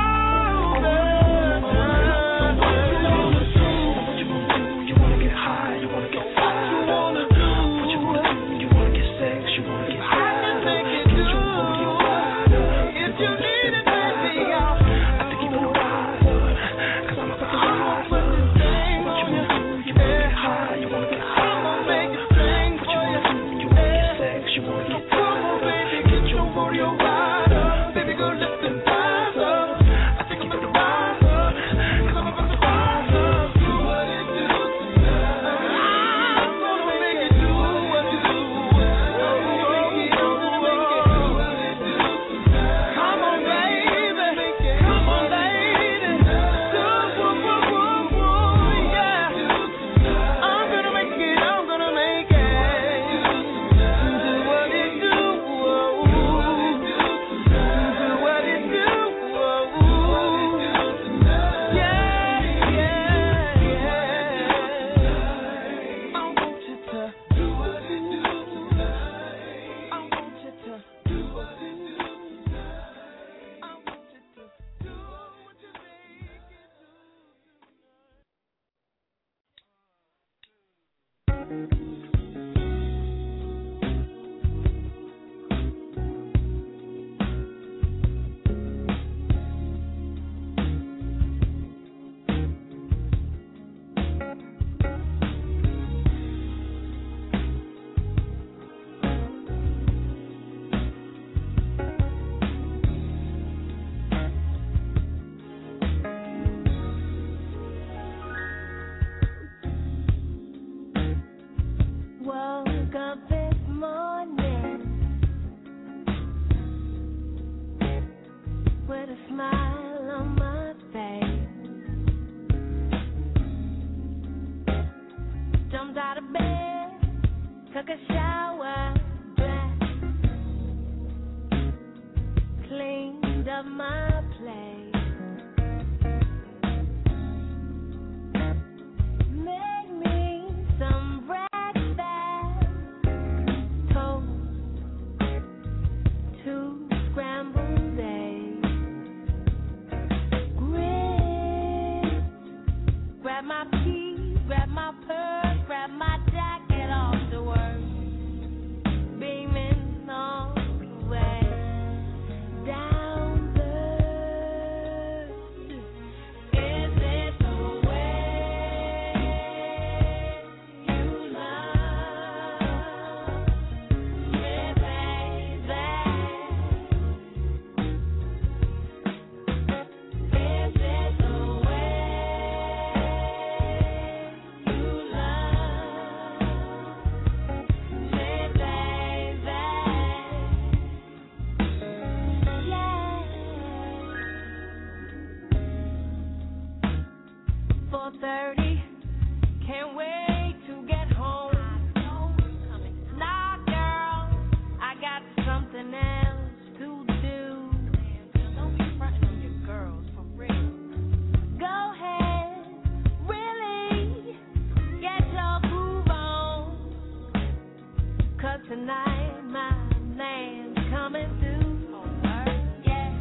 Beaming all the way down the Tonight my man's coming through. Yeah.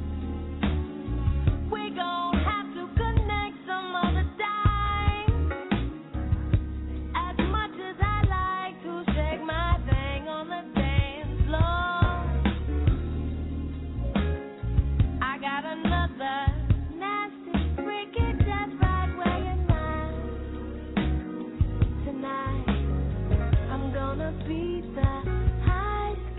We gon' have to connect some other time. As much as I like to shake my thing on the dance floor, I got another nasty freaky just right where you're mine. Tonight I'm gonna beat the high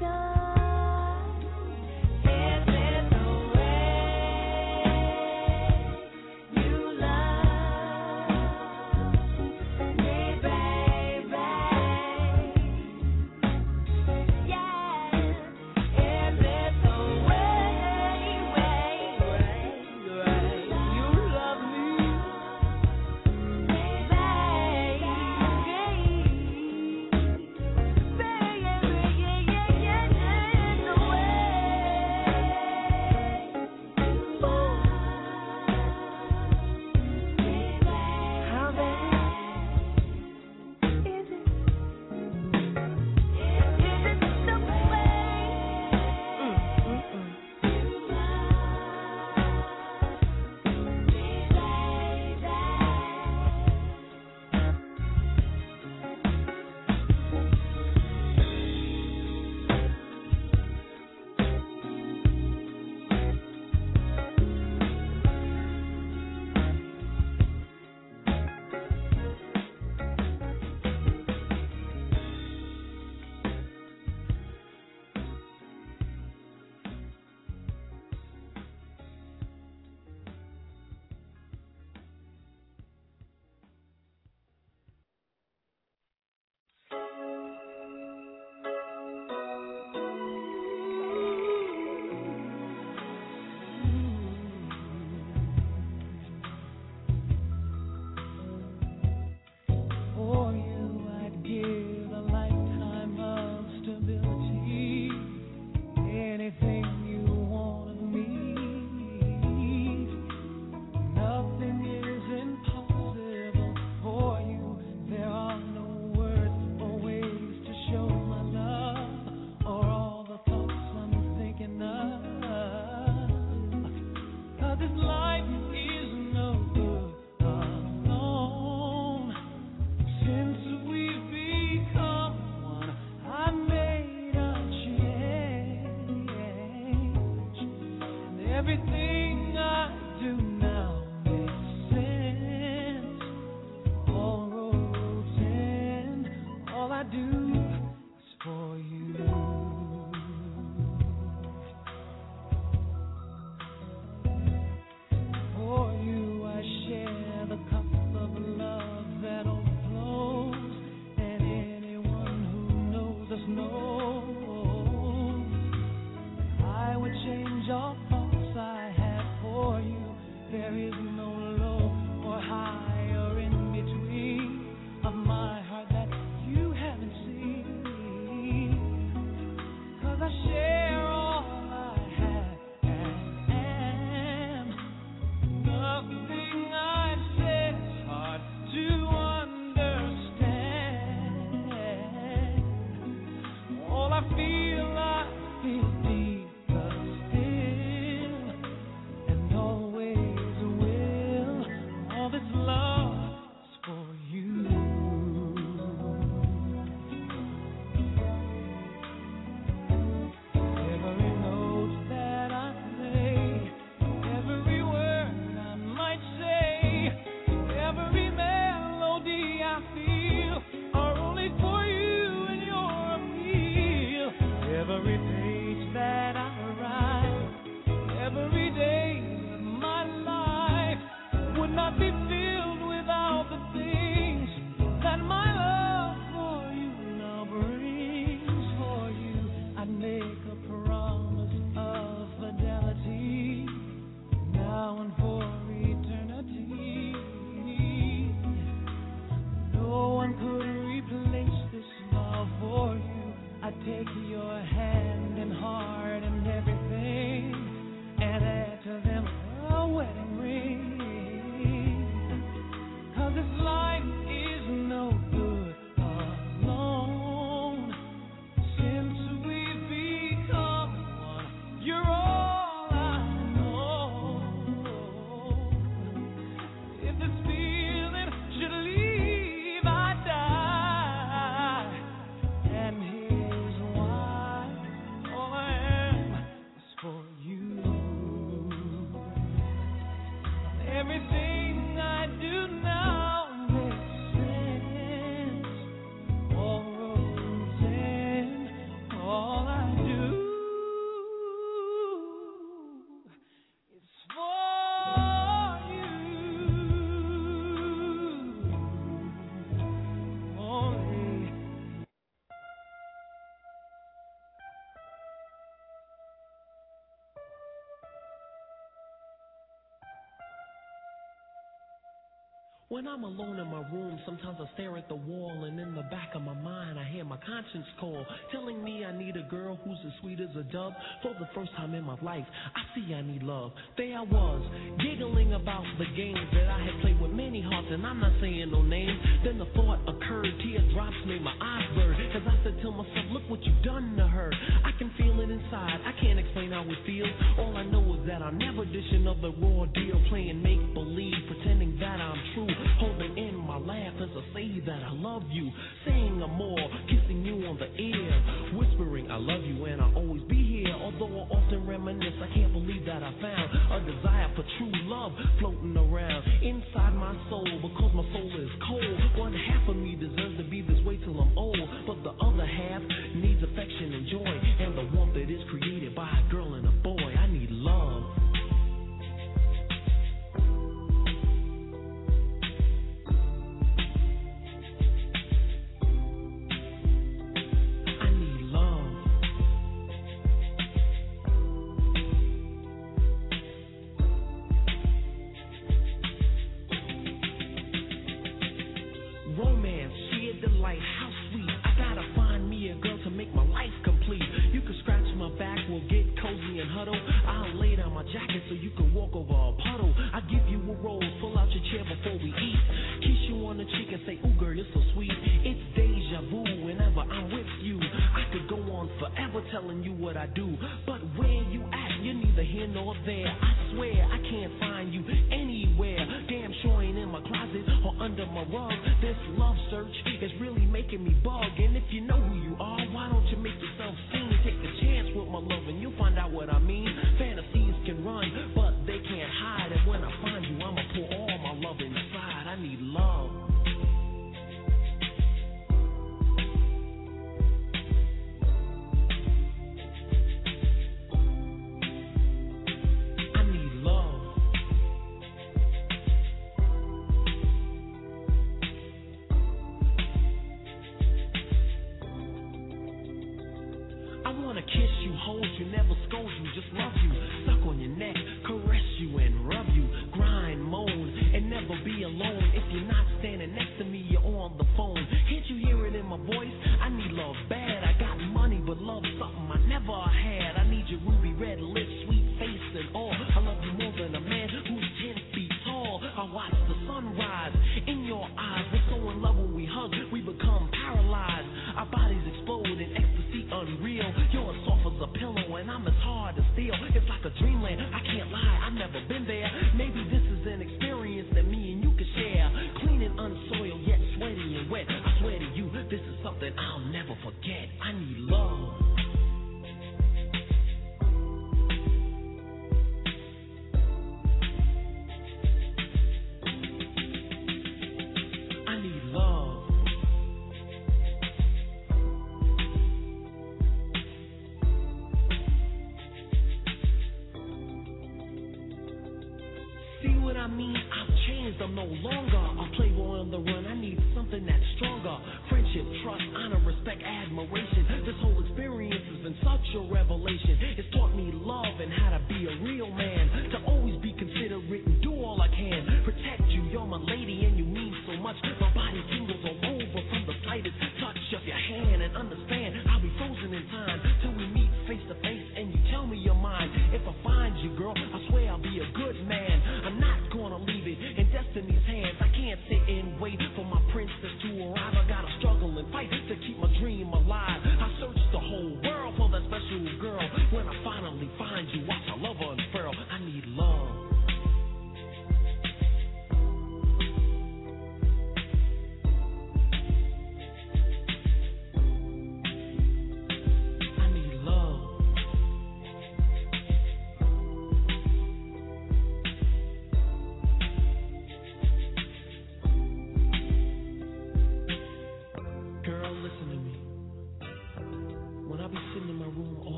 When I'm alone in my room, sometimes I stare at the wall, and in the back of my mind, I hear my conscience call, telling me I need a girl who's as sweet as a dove. For the first time in my life, I see I need love. There I was, giggling about the games that I had played with many hearts, and I'm not saying no names. Then the thought occurred, teardrops made my eyes blur, as I said to myself, look what you've done to her. I can feel it inside, I can't explain how it feels. All I know is that I'm never dishing of the raw deal, playing make-believe, pretending that I'm true. Holding in my laugh as I say that I love you, saying I'm more, kissing you on the ear, whispering I love you and I'll always be here. Although I often reminisce, I can't believe that I found a desire for true love floating around inside my soul, because my soul is cold. One half of me deserves to be this way till I'm old, but the other half needs affection and joy, and the warmth that is created by a girl and a boy. I need love.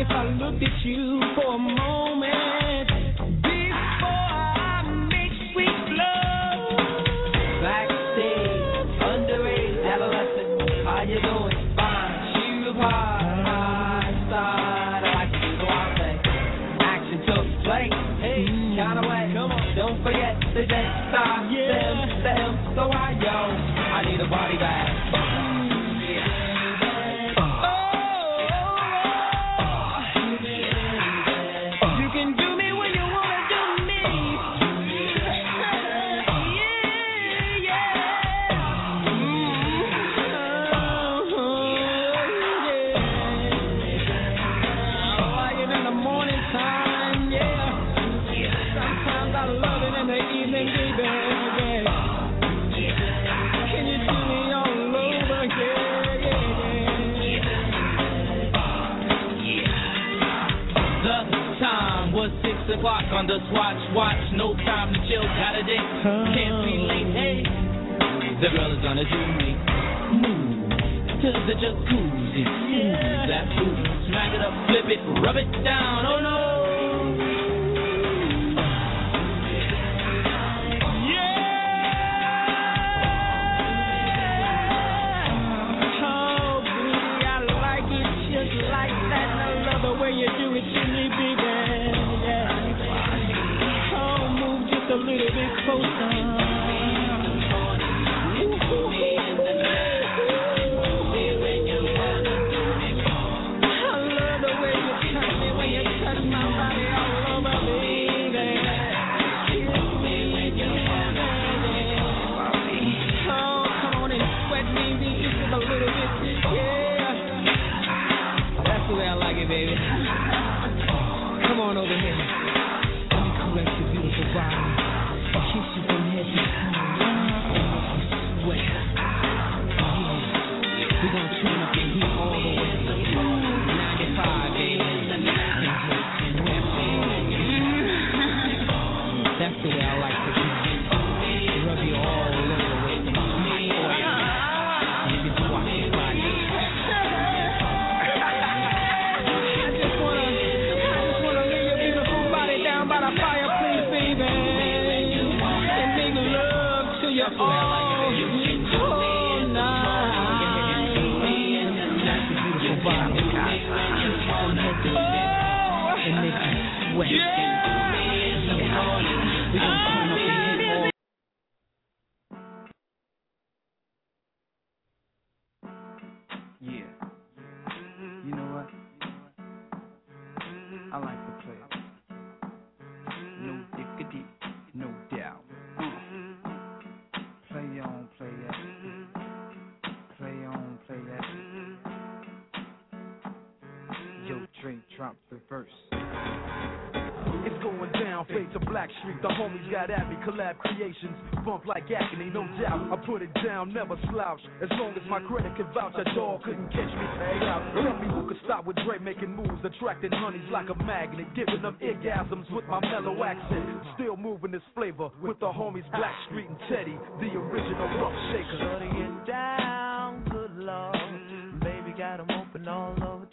if I looked at you for a moment before I make sweet love? Backstage, underage, adolescent, how you doing? Fine, she was hard, I started like you, so I say, action took place, hey, kinda way, come on, don't forget the dance style, them, so I need a body bag. O'clock on the watch, no time to chill, got a date, can't be late, hey, the girl is gonna do me, move to the jacuzzi, that food, smack it up, flip it, rub it down, oh no. A little bit closer. Collab creations, bump like agony, no doubt. I put it down, never slouch. As long as my credit can vouch, that dog couldn't catch me. Hey, out. Tell me who could stop with Dre making moves, attracting honeys like a magnet, giving them orgasms with my mellow accent. Still moving this flavor with the homies Blackstreet and Teddy, the original rough shaker. Shutting it down, good lord. Baby got 'em open all over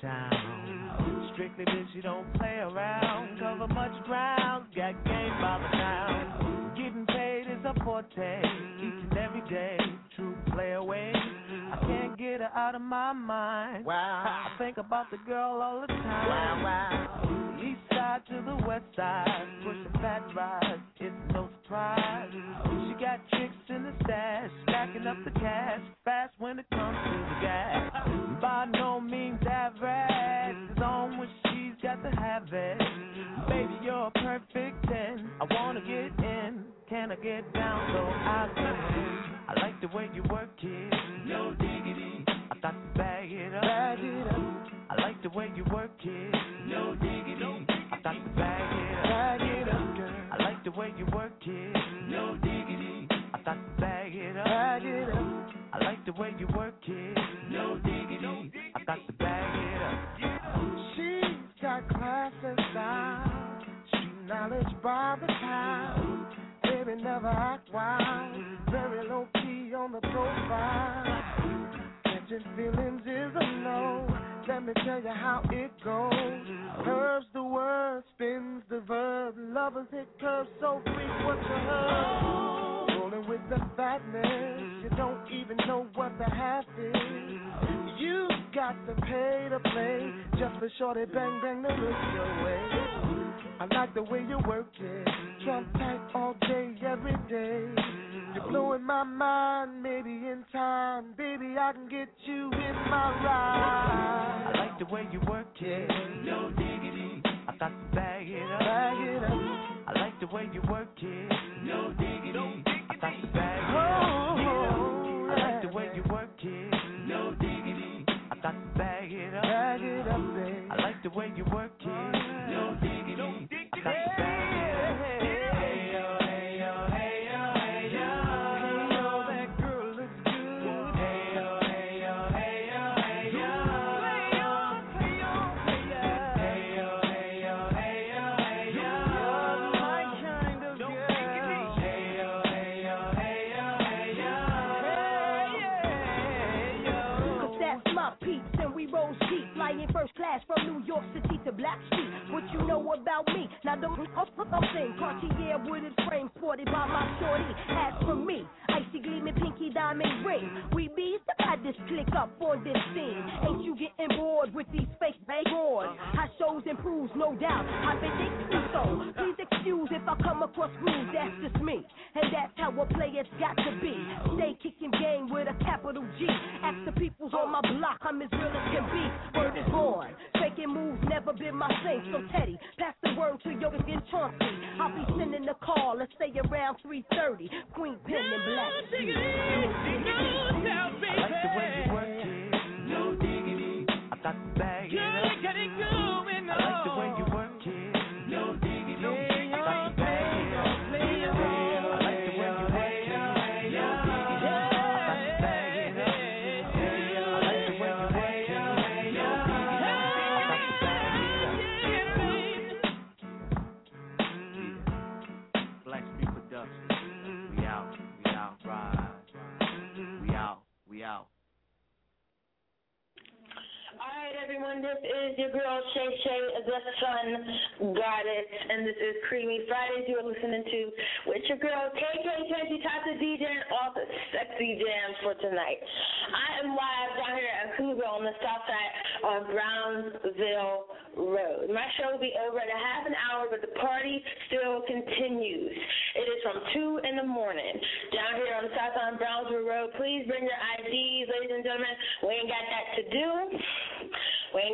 town. Strictly bitch, you don't play around. Cover much ground, got game by the town. Getting paid is a forte, each and every day, true play away. I can't get her out of my mind. Wow. I think about the girl all the time. Wow. East side to the west side, pushing fat rides, it's no surprise. She got tricks in the stash, stacking up the cash, fast when it comes to the gas. By no means average, it's on when she's got to have it. Baby, you're a perfect 10, I wanna get in. Can I get down so I can? I like the way you work it. No diggity. I got to bag it up. Bag it up. I like the way you work it. No diggity. I got to bag it up. Bag it up, girl. I like the way you work it. No diggity. I got to bag it up. Bag it up. I like the way you work it. No diggity. I got to bag it up. She's got class and style. Street knowledge by the time. Baby never act wild, very low key on the profile. Catching feelings is a no, let me tell you how it goes. Curves the word, spins the verb. Lovers hit curves so free, what you heard. Rolling with the fatness, you don't even know what the half is. You got to pay to play, just for shorty bang bang to look your way. I like the way you work it, trump tight all day, every day. You're blowing my mind, maybe in time, baby, I can get you in my ride. I like the way you work it, no diggity. I got to bag it up, bag it up. I like the way you work it, no diggity. I got to bag it up, I like the way you work it, no diggity. I got to bag it up, babe. I like the way you work it, no diggity. I got to bag it up. First class from New York City to Blackstreet. What you know about me? Now the thing, Cartier wooded frame sported by my shorty. As for me, icy gleaming pinky diamond ring. We bees to add this click up on this scene. Ain't you getting bored with these fake boards? High shows improves, no doubt. I've been thinking so. Please excuse if I come across rude, that's just me. And that's how a player's got to be. Stay kicking game with a capital G. Ask the peoples on my block, I'm as real as can be. Word is born. Faking moves never been my thing. So Teddy, pass the word to your skin Chauncey. I'll be sending the call. Let's stay around 3:30. Queen Pen and Black. I like the way you work it, no diggity. I got to bag it up. I like the way you work it, no diggity. I got to bag it up. I like the way you work it, no diggity. I got to bag it up. I like the way you work it, no diggity. Black Street Productions. We out, ride. We out. Alright everyone, this is your girl Shay Shay, the Sun Goddess, and this is Creamy Fridays. You are listening to with your girl KK Kenzie Tata DJing all the sexy jams for tonight. I am live down here at Cougar on the south side of Brownsville Road. My show will be over in a half an hour, but the party still continues. It is from 2 in the morning down here on the south side of Brownsville Road. Please bring your IDs, ladies and gentlemen. We ain't got that to do. $3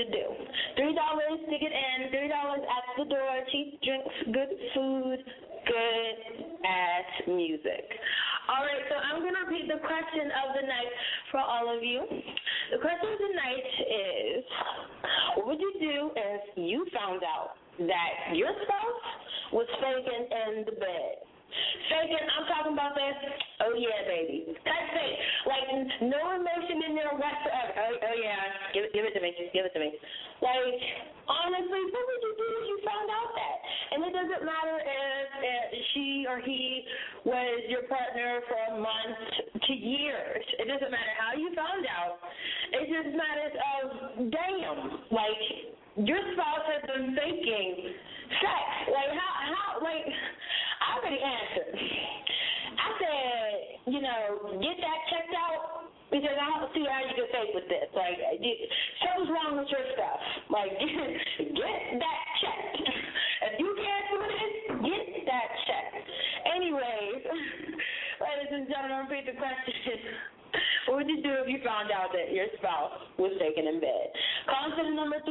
to get in, $3 at the door, cheap drinks, good food, good ass music. All right, so I'm going to repeat the question of the night for all of you. The question of the night is, what would you do if you found out that your spouse was faking in the bed? Faking, I'm talking about this, oh yeah, baby. That's it. Like, no emotion in there whatsoever. Oh yeah, give it to me. Like, honestly, what would you do if you found out that? And it doesn't matter if she or he was your partner for months to years. It doesn't matter how you found out. It just matters of, damn, like, your spouse has been faking sex. Like, how, like, I already answered. I said, get that checked out because I don't see how you can fake with this. Like, something's wrong with your stuff. Like, get that checked. If you can't do this, get that checked. Anyways, ladies and gentlemen, repeat the question. What would you do if you found out that your spouse was taken in bed? Call us to the number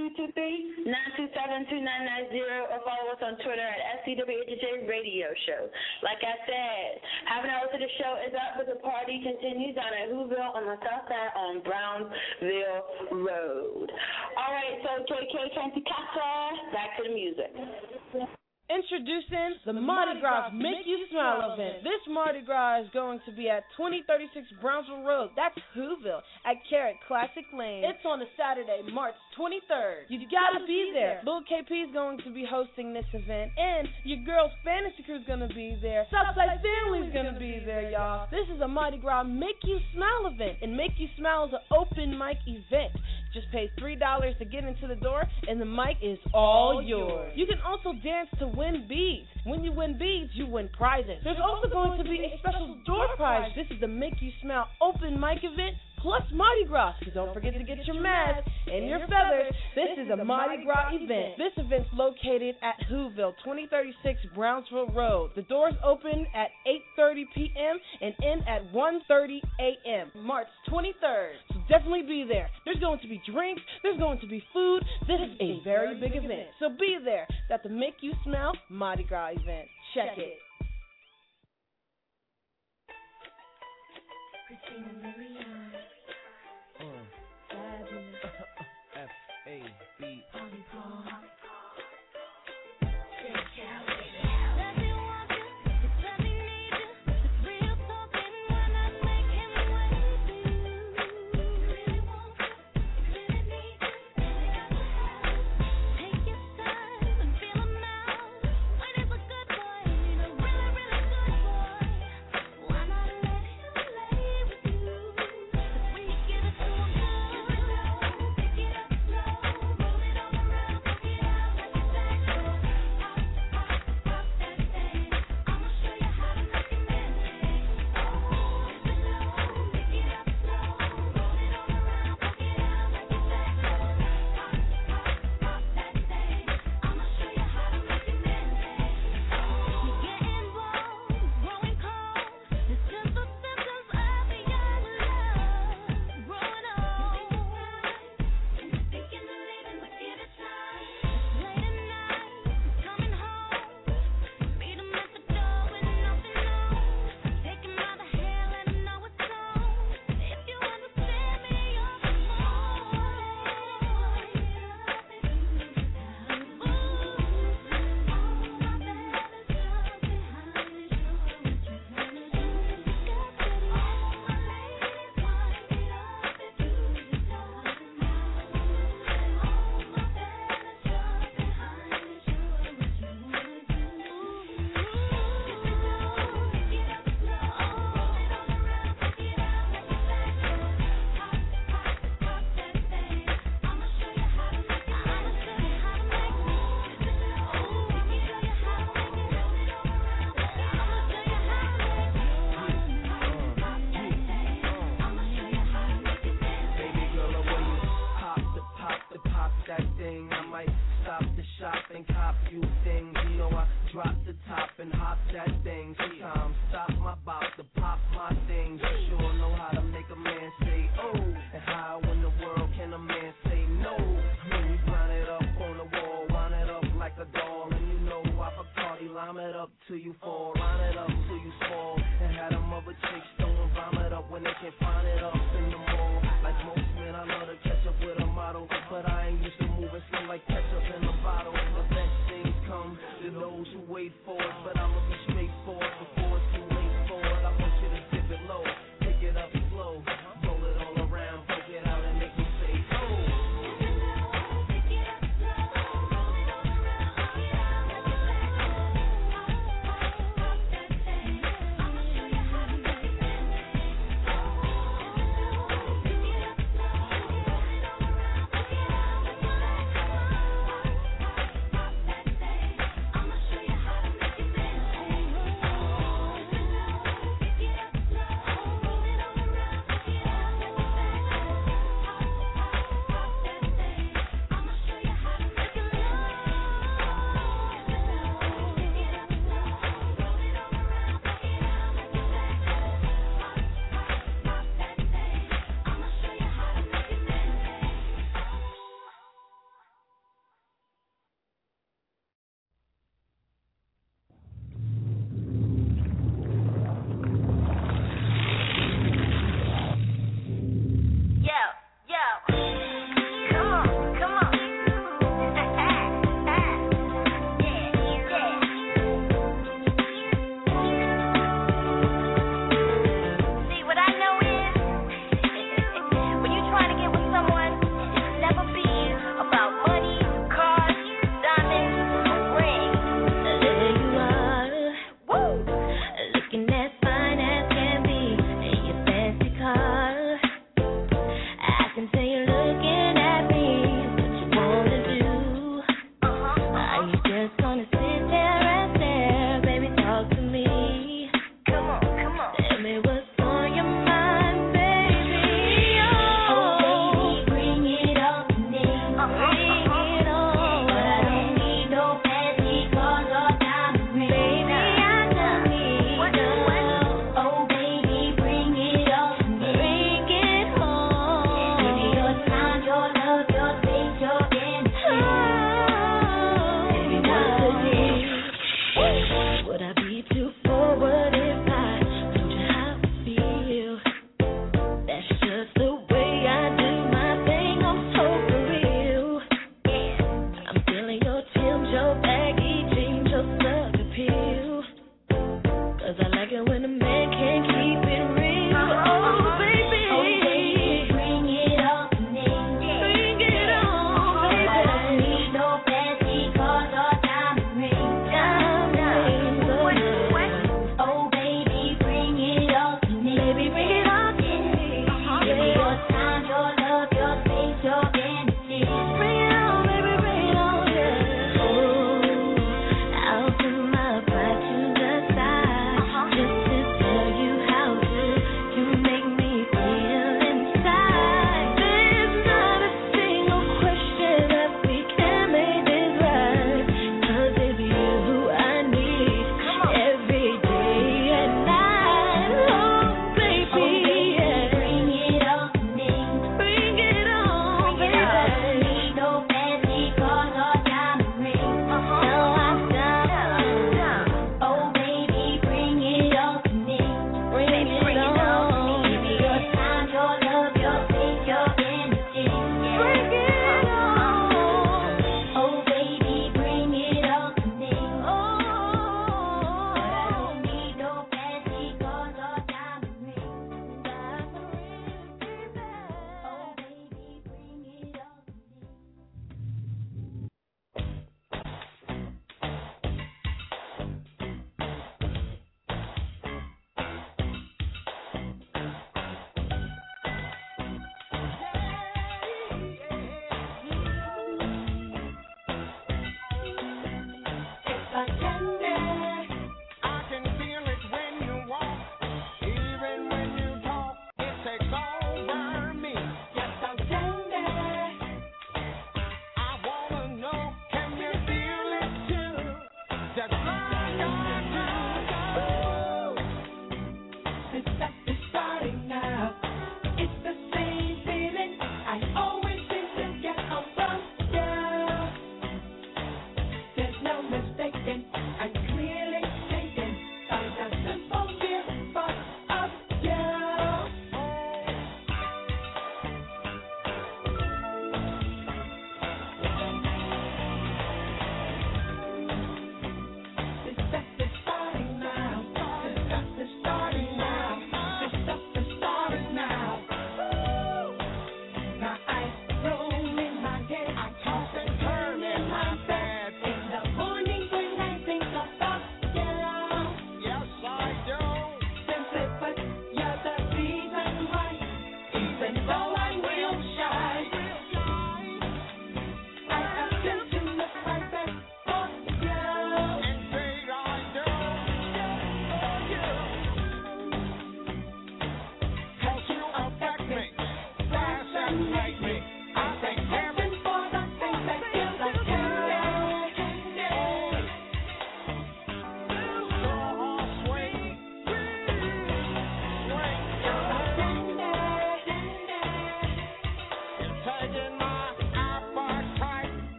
323-927-2990 or follow us on Twitter at SCWHJ Radio Show. Like I said, half an hour to the show is up, but the party continues down at Whoville on the south side on Brownsville Road. All right, so KK Kantikasa, back to the music. Introducing the Mardi Gras Make You Smile event. This Mardi Gras is going to be at 2036 Brownsville Road. That's Whoville at Carrot Classic Lane. It's on a Saturday, March 23rd. You gotta be there. Lil KP is going to be hosting this event, and your girl's fantasy crew is gonna be there. Southside Family's gonna be there, y'all. This is a Mardi Gras Make You Smile event, and Make You Smile is an open mic event. Just pay $3 to get into the door, and the mic is all yours. You can also dance to win beads. When you win beads, you win prizes. There's also going to be a special door prize. This is the Make You Smile open mic event plus Mardi Gras. So don't forget to get your mask and your feathers. This is a Mardi Gras event. This event's located at Whoville, 2036 Brownsville Road. The doors open at 8:30 p.m. and end at 1:30 a.m. March 23rd. So definitely be there. There's going to be drinks. There's going to be food. This is a very big event. So be there. That's the Make You Smile Mardi Gras event. Check it. Christina Milian. Fabulous. F-A-B. Polly Paul.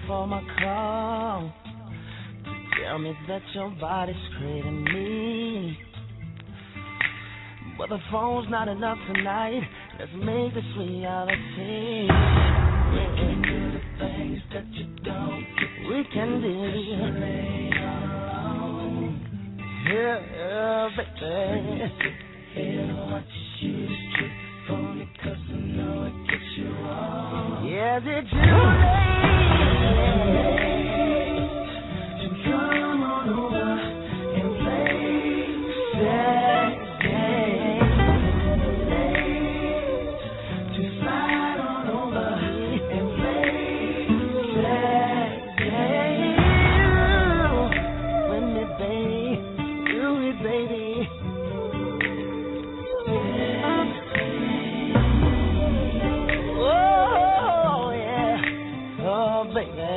for my call to tell me that your body's craving me. But the phone's not enough tonight. Let's make this reality. We can do the things that you don't get. We can do. Yeah, baby. Hear what you shoot for me, 'cause I know it gets you wrong. Yeah, did you come on over and play that game? To slide on over and play that game with me, baby. Do it, baby. Oh, yeah. Oh, baby.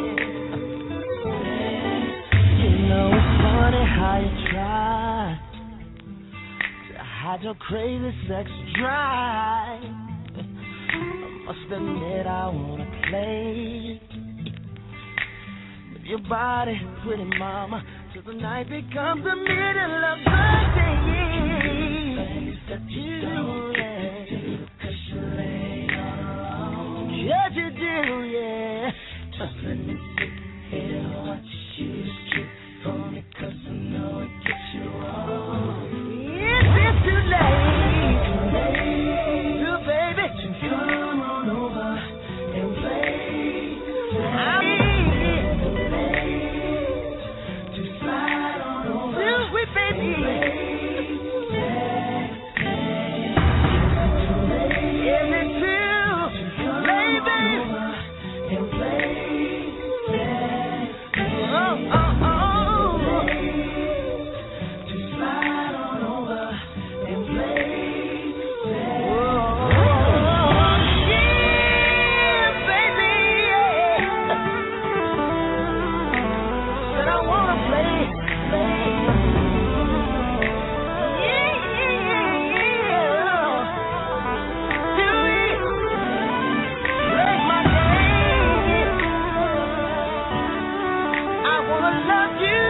You know it's funny how you try to hide your crazy sex drive. I must admit I wanna play with your body, pretty mama, till the night becomes the middle of the day. Things that you do, yeah. 'Cause you lay all alone. Yes, you do, yeah. Just let me sit here, watch you strip for me, 'cause I know it gets you wrong. Is it too late? You, baby, come on over and play. To slide on over. Do it, baby. Is it too late, baby? And play. Oh, oh, oh. To slide on over and play. Oh, yeah, baby, yeah. Said I wanna play. Yeah, do it. Break my game. I wanna love you,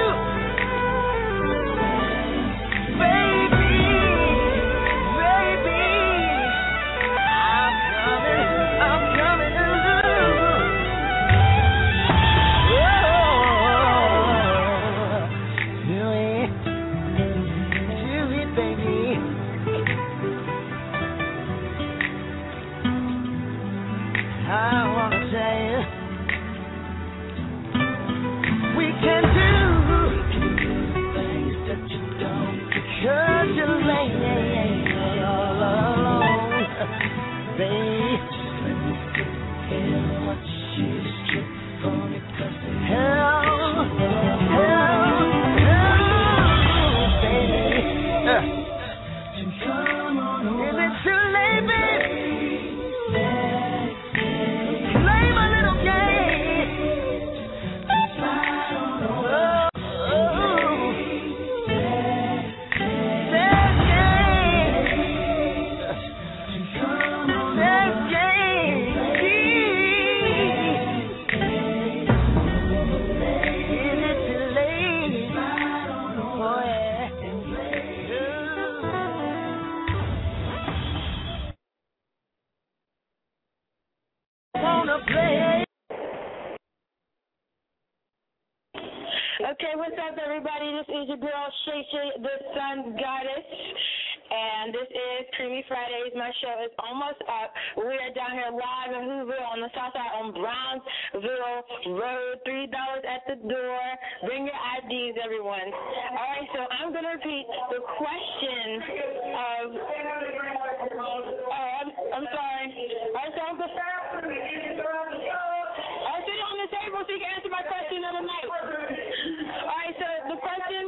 baby, baby. I'm coming to do it, baby. I wanna tell you, we can do things that you don't, because you're laying all alone, babe. Hear what you strip for me, 'cause hell, baby. Come on over. Is it too late, baby? Play my little game. Okay, what's up, everybody? This is your girl, Shay Shay, the Sun Goddess, and this is Creamy Fridays. My show is almost up. We are down here live in Whoville on the south side on Brownsville Road, $3 at the door. Bring your IDs, everyone. All right, so I'm going to repeat the question of, I'm sorry. All right, so I'm going to, I'll sit on the table so you can answer my question of the night. All right, so the question,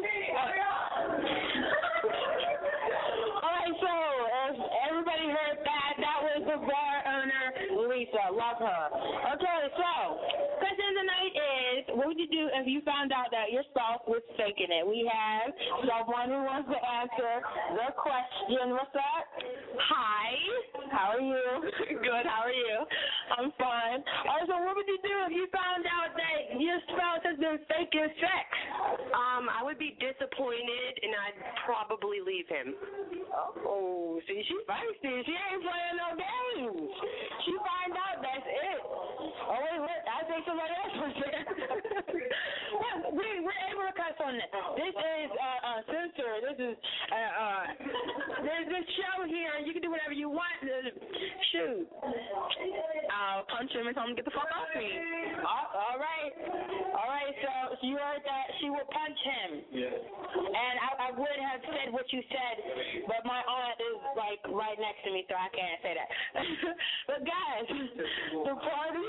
all right, so as everybody heard that was the bar owner, Lisa. Love her. Okay, so question of the night is, what would you do if you found out that your spouse with faking it. We have someone who wants to answer the question. What's up? Hi. How are you? Good. How are you? I'm fine. All right, so what would you do if you found out that your spouse has been faking sex? I would be disappointed, and I'd probably leave him. Oh, see, she's feisty. She ain't playing no games. She find out, that's it. Oh, wait, I think somebody else was there. We're able to cuss on this. This is censored. This is, there's this show here, and you can do whatever you want. Shoot. I'll punch him and tell him to get the fuck off me. All right, so you heard that she would punch him. Yeah. And I would have said what you said, but my aunt is like right next to me, so I can't say that. But guys, the party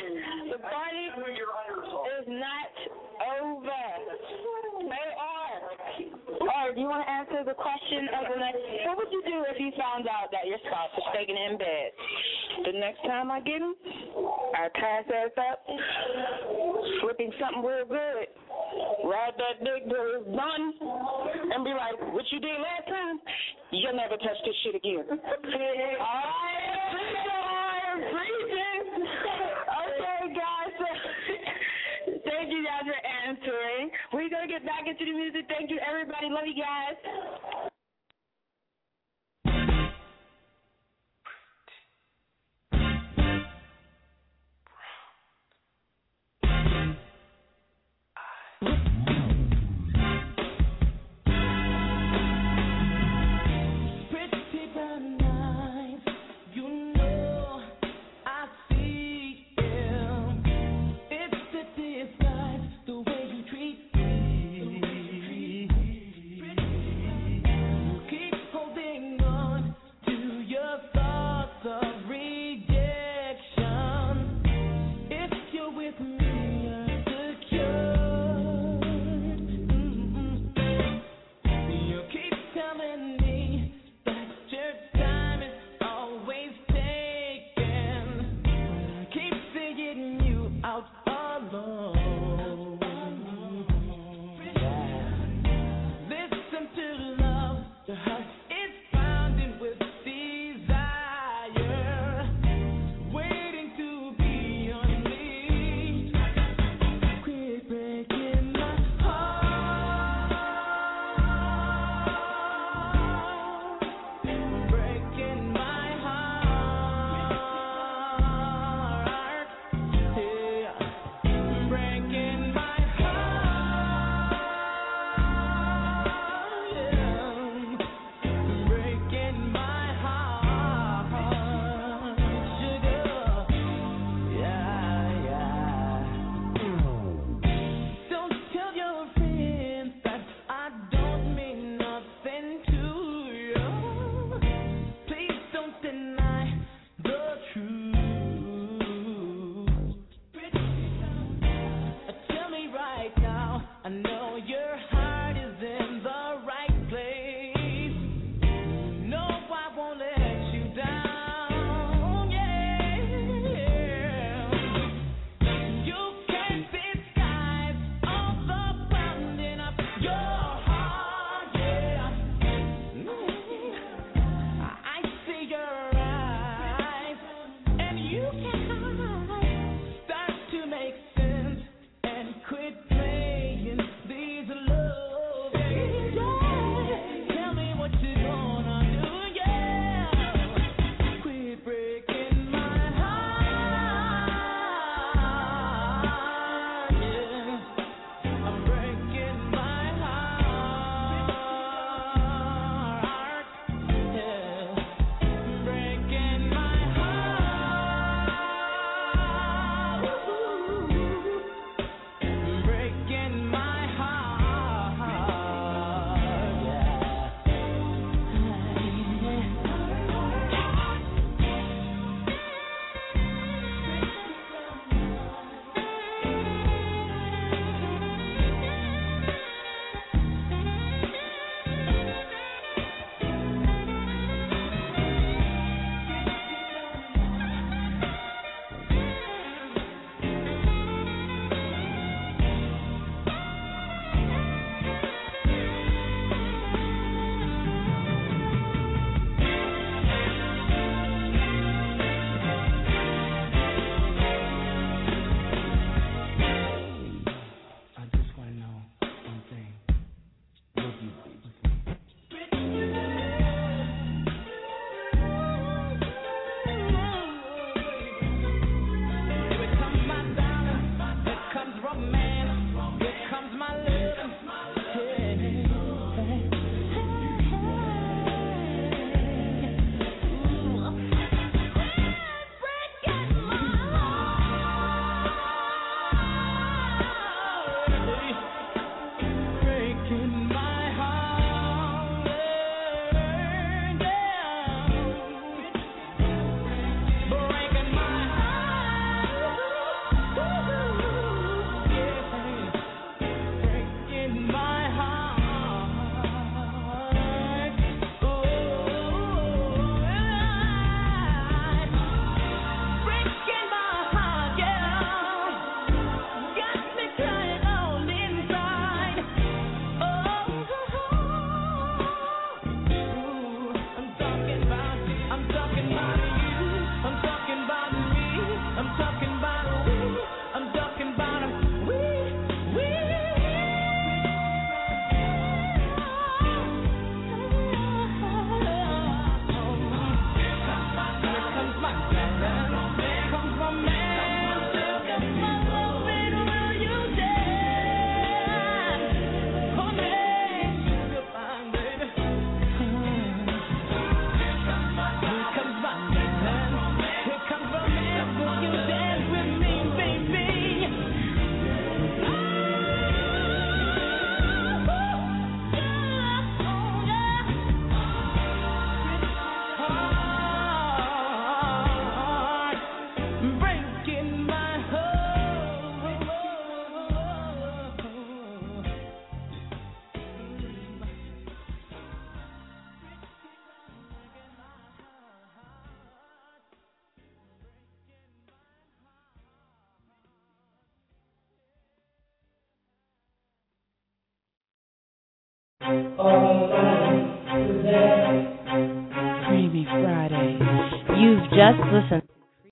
is not over. They are. Or do you want to answer the question of the next? What would you do if you found out that your spouse was faking in bed? The next time I get him, I pass ass up, flipping something real good. Ride that dick till it's done, and be like, what you did last time? You'll never touch this shit again. All right, preaching. Okay, guys. Thank you guys for answering. We're going to get back into the music. Thank you, everybody. Love you guys. Creamy Friday. You've just listened.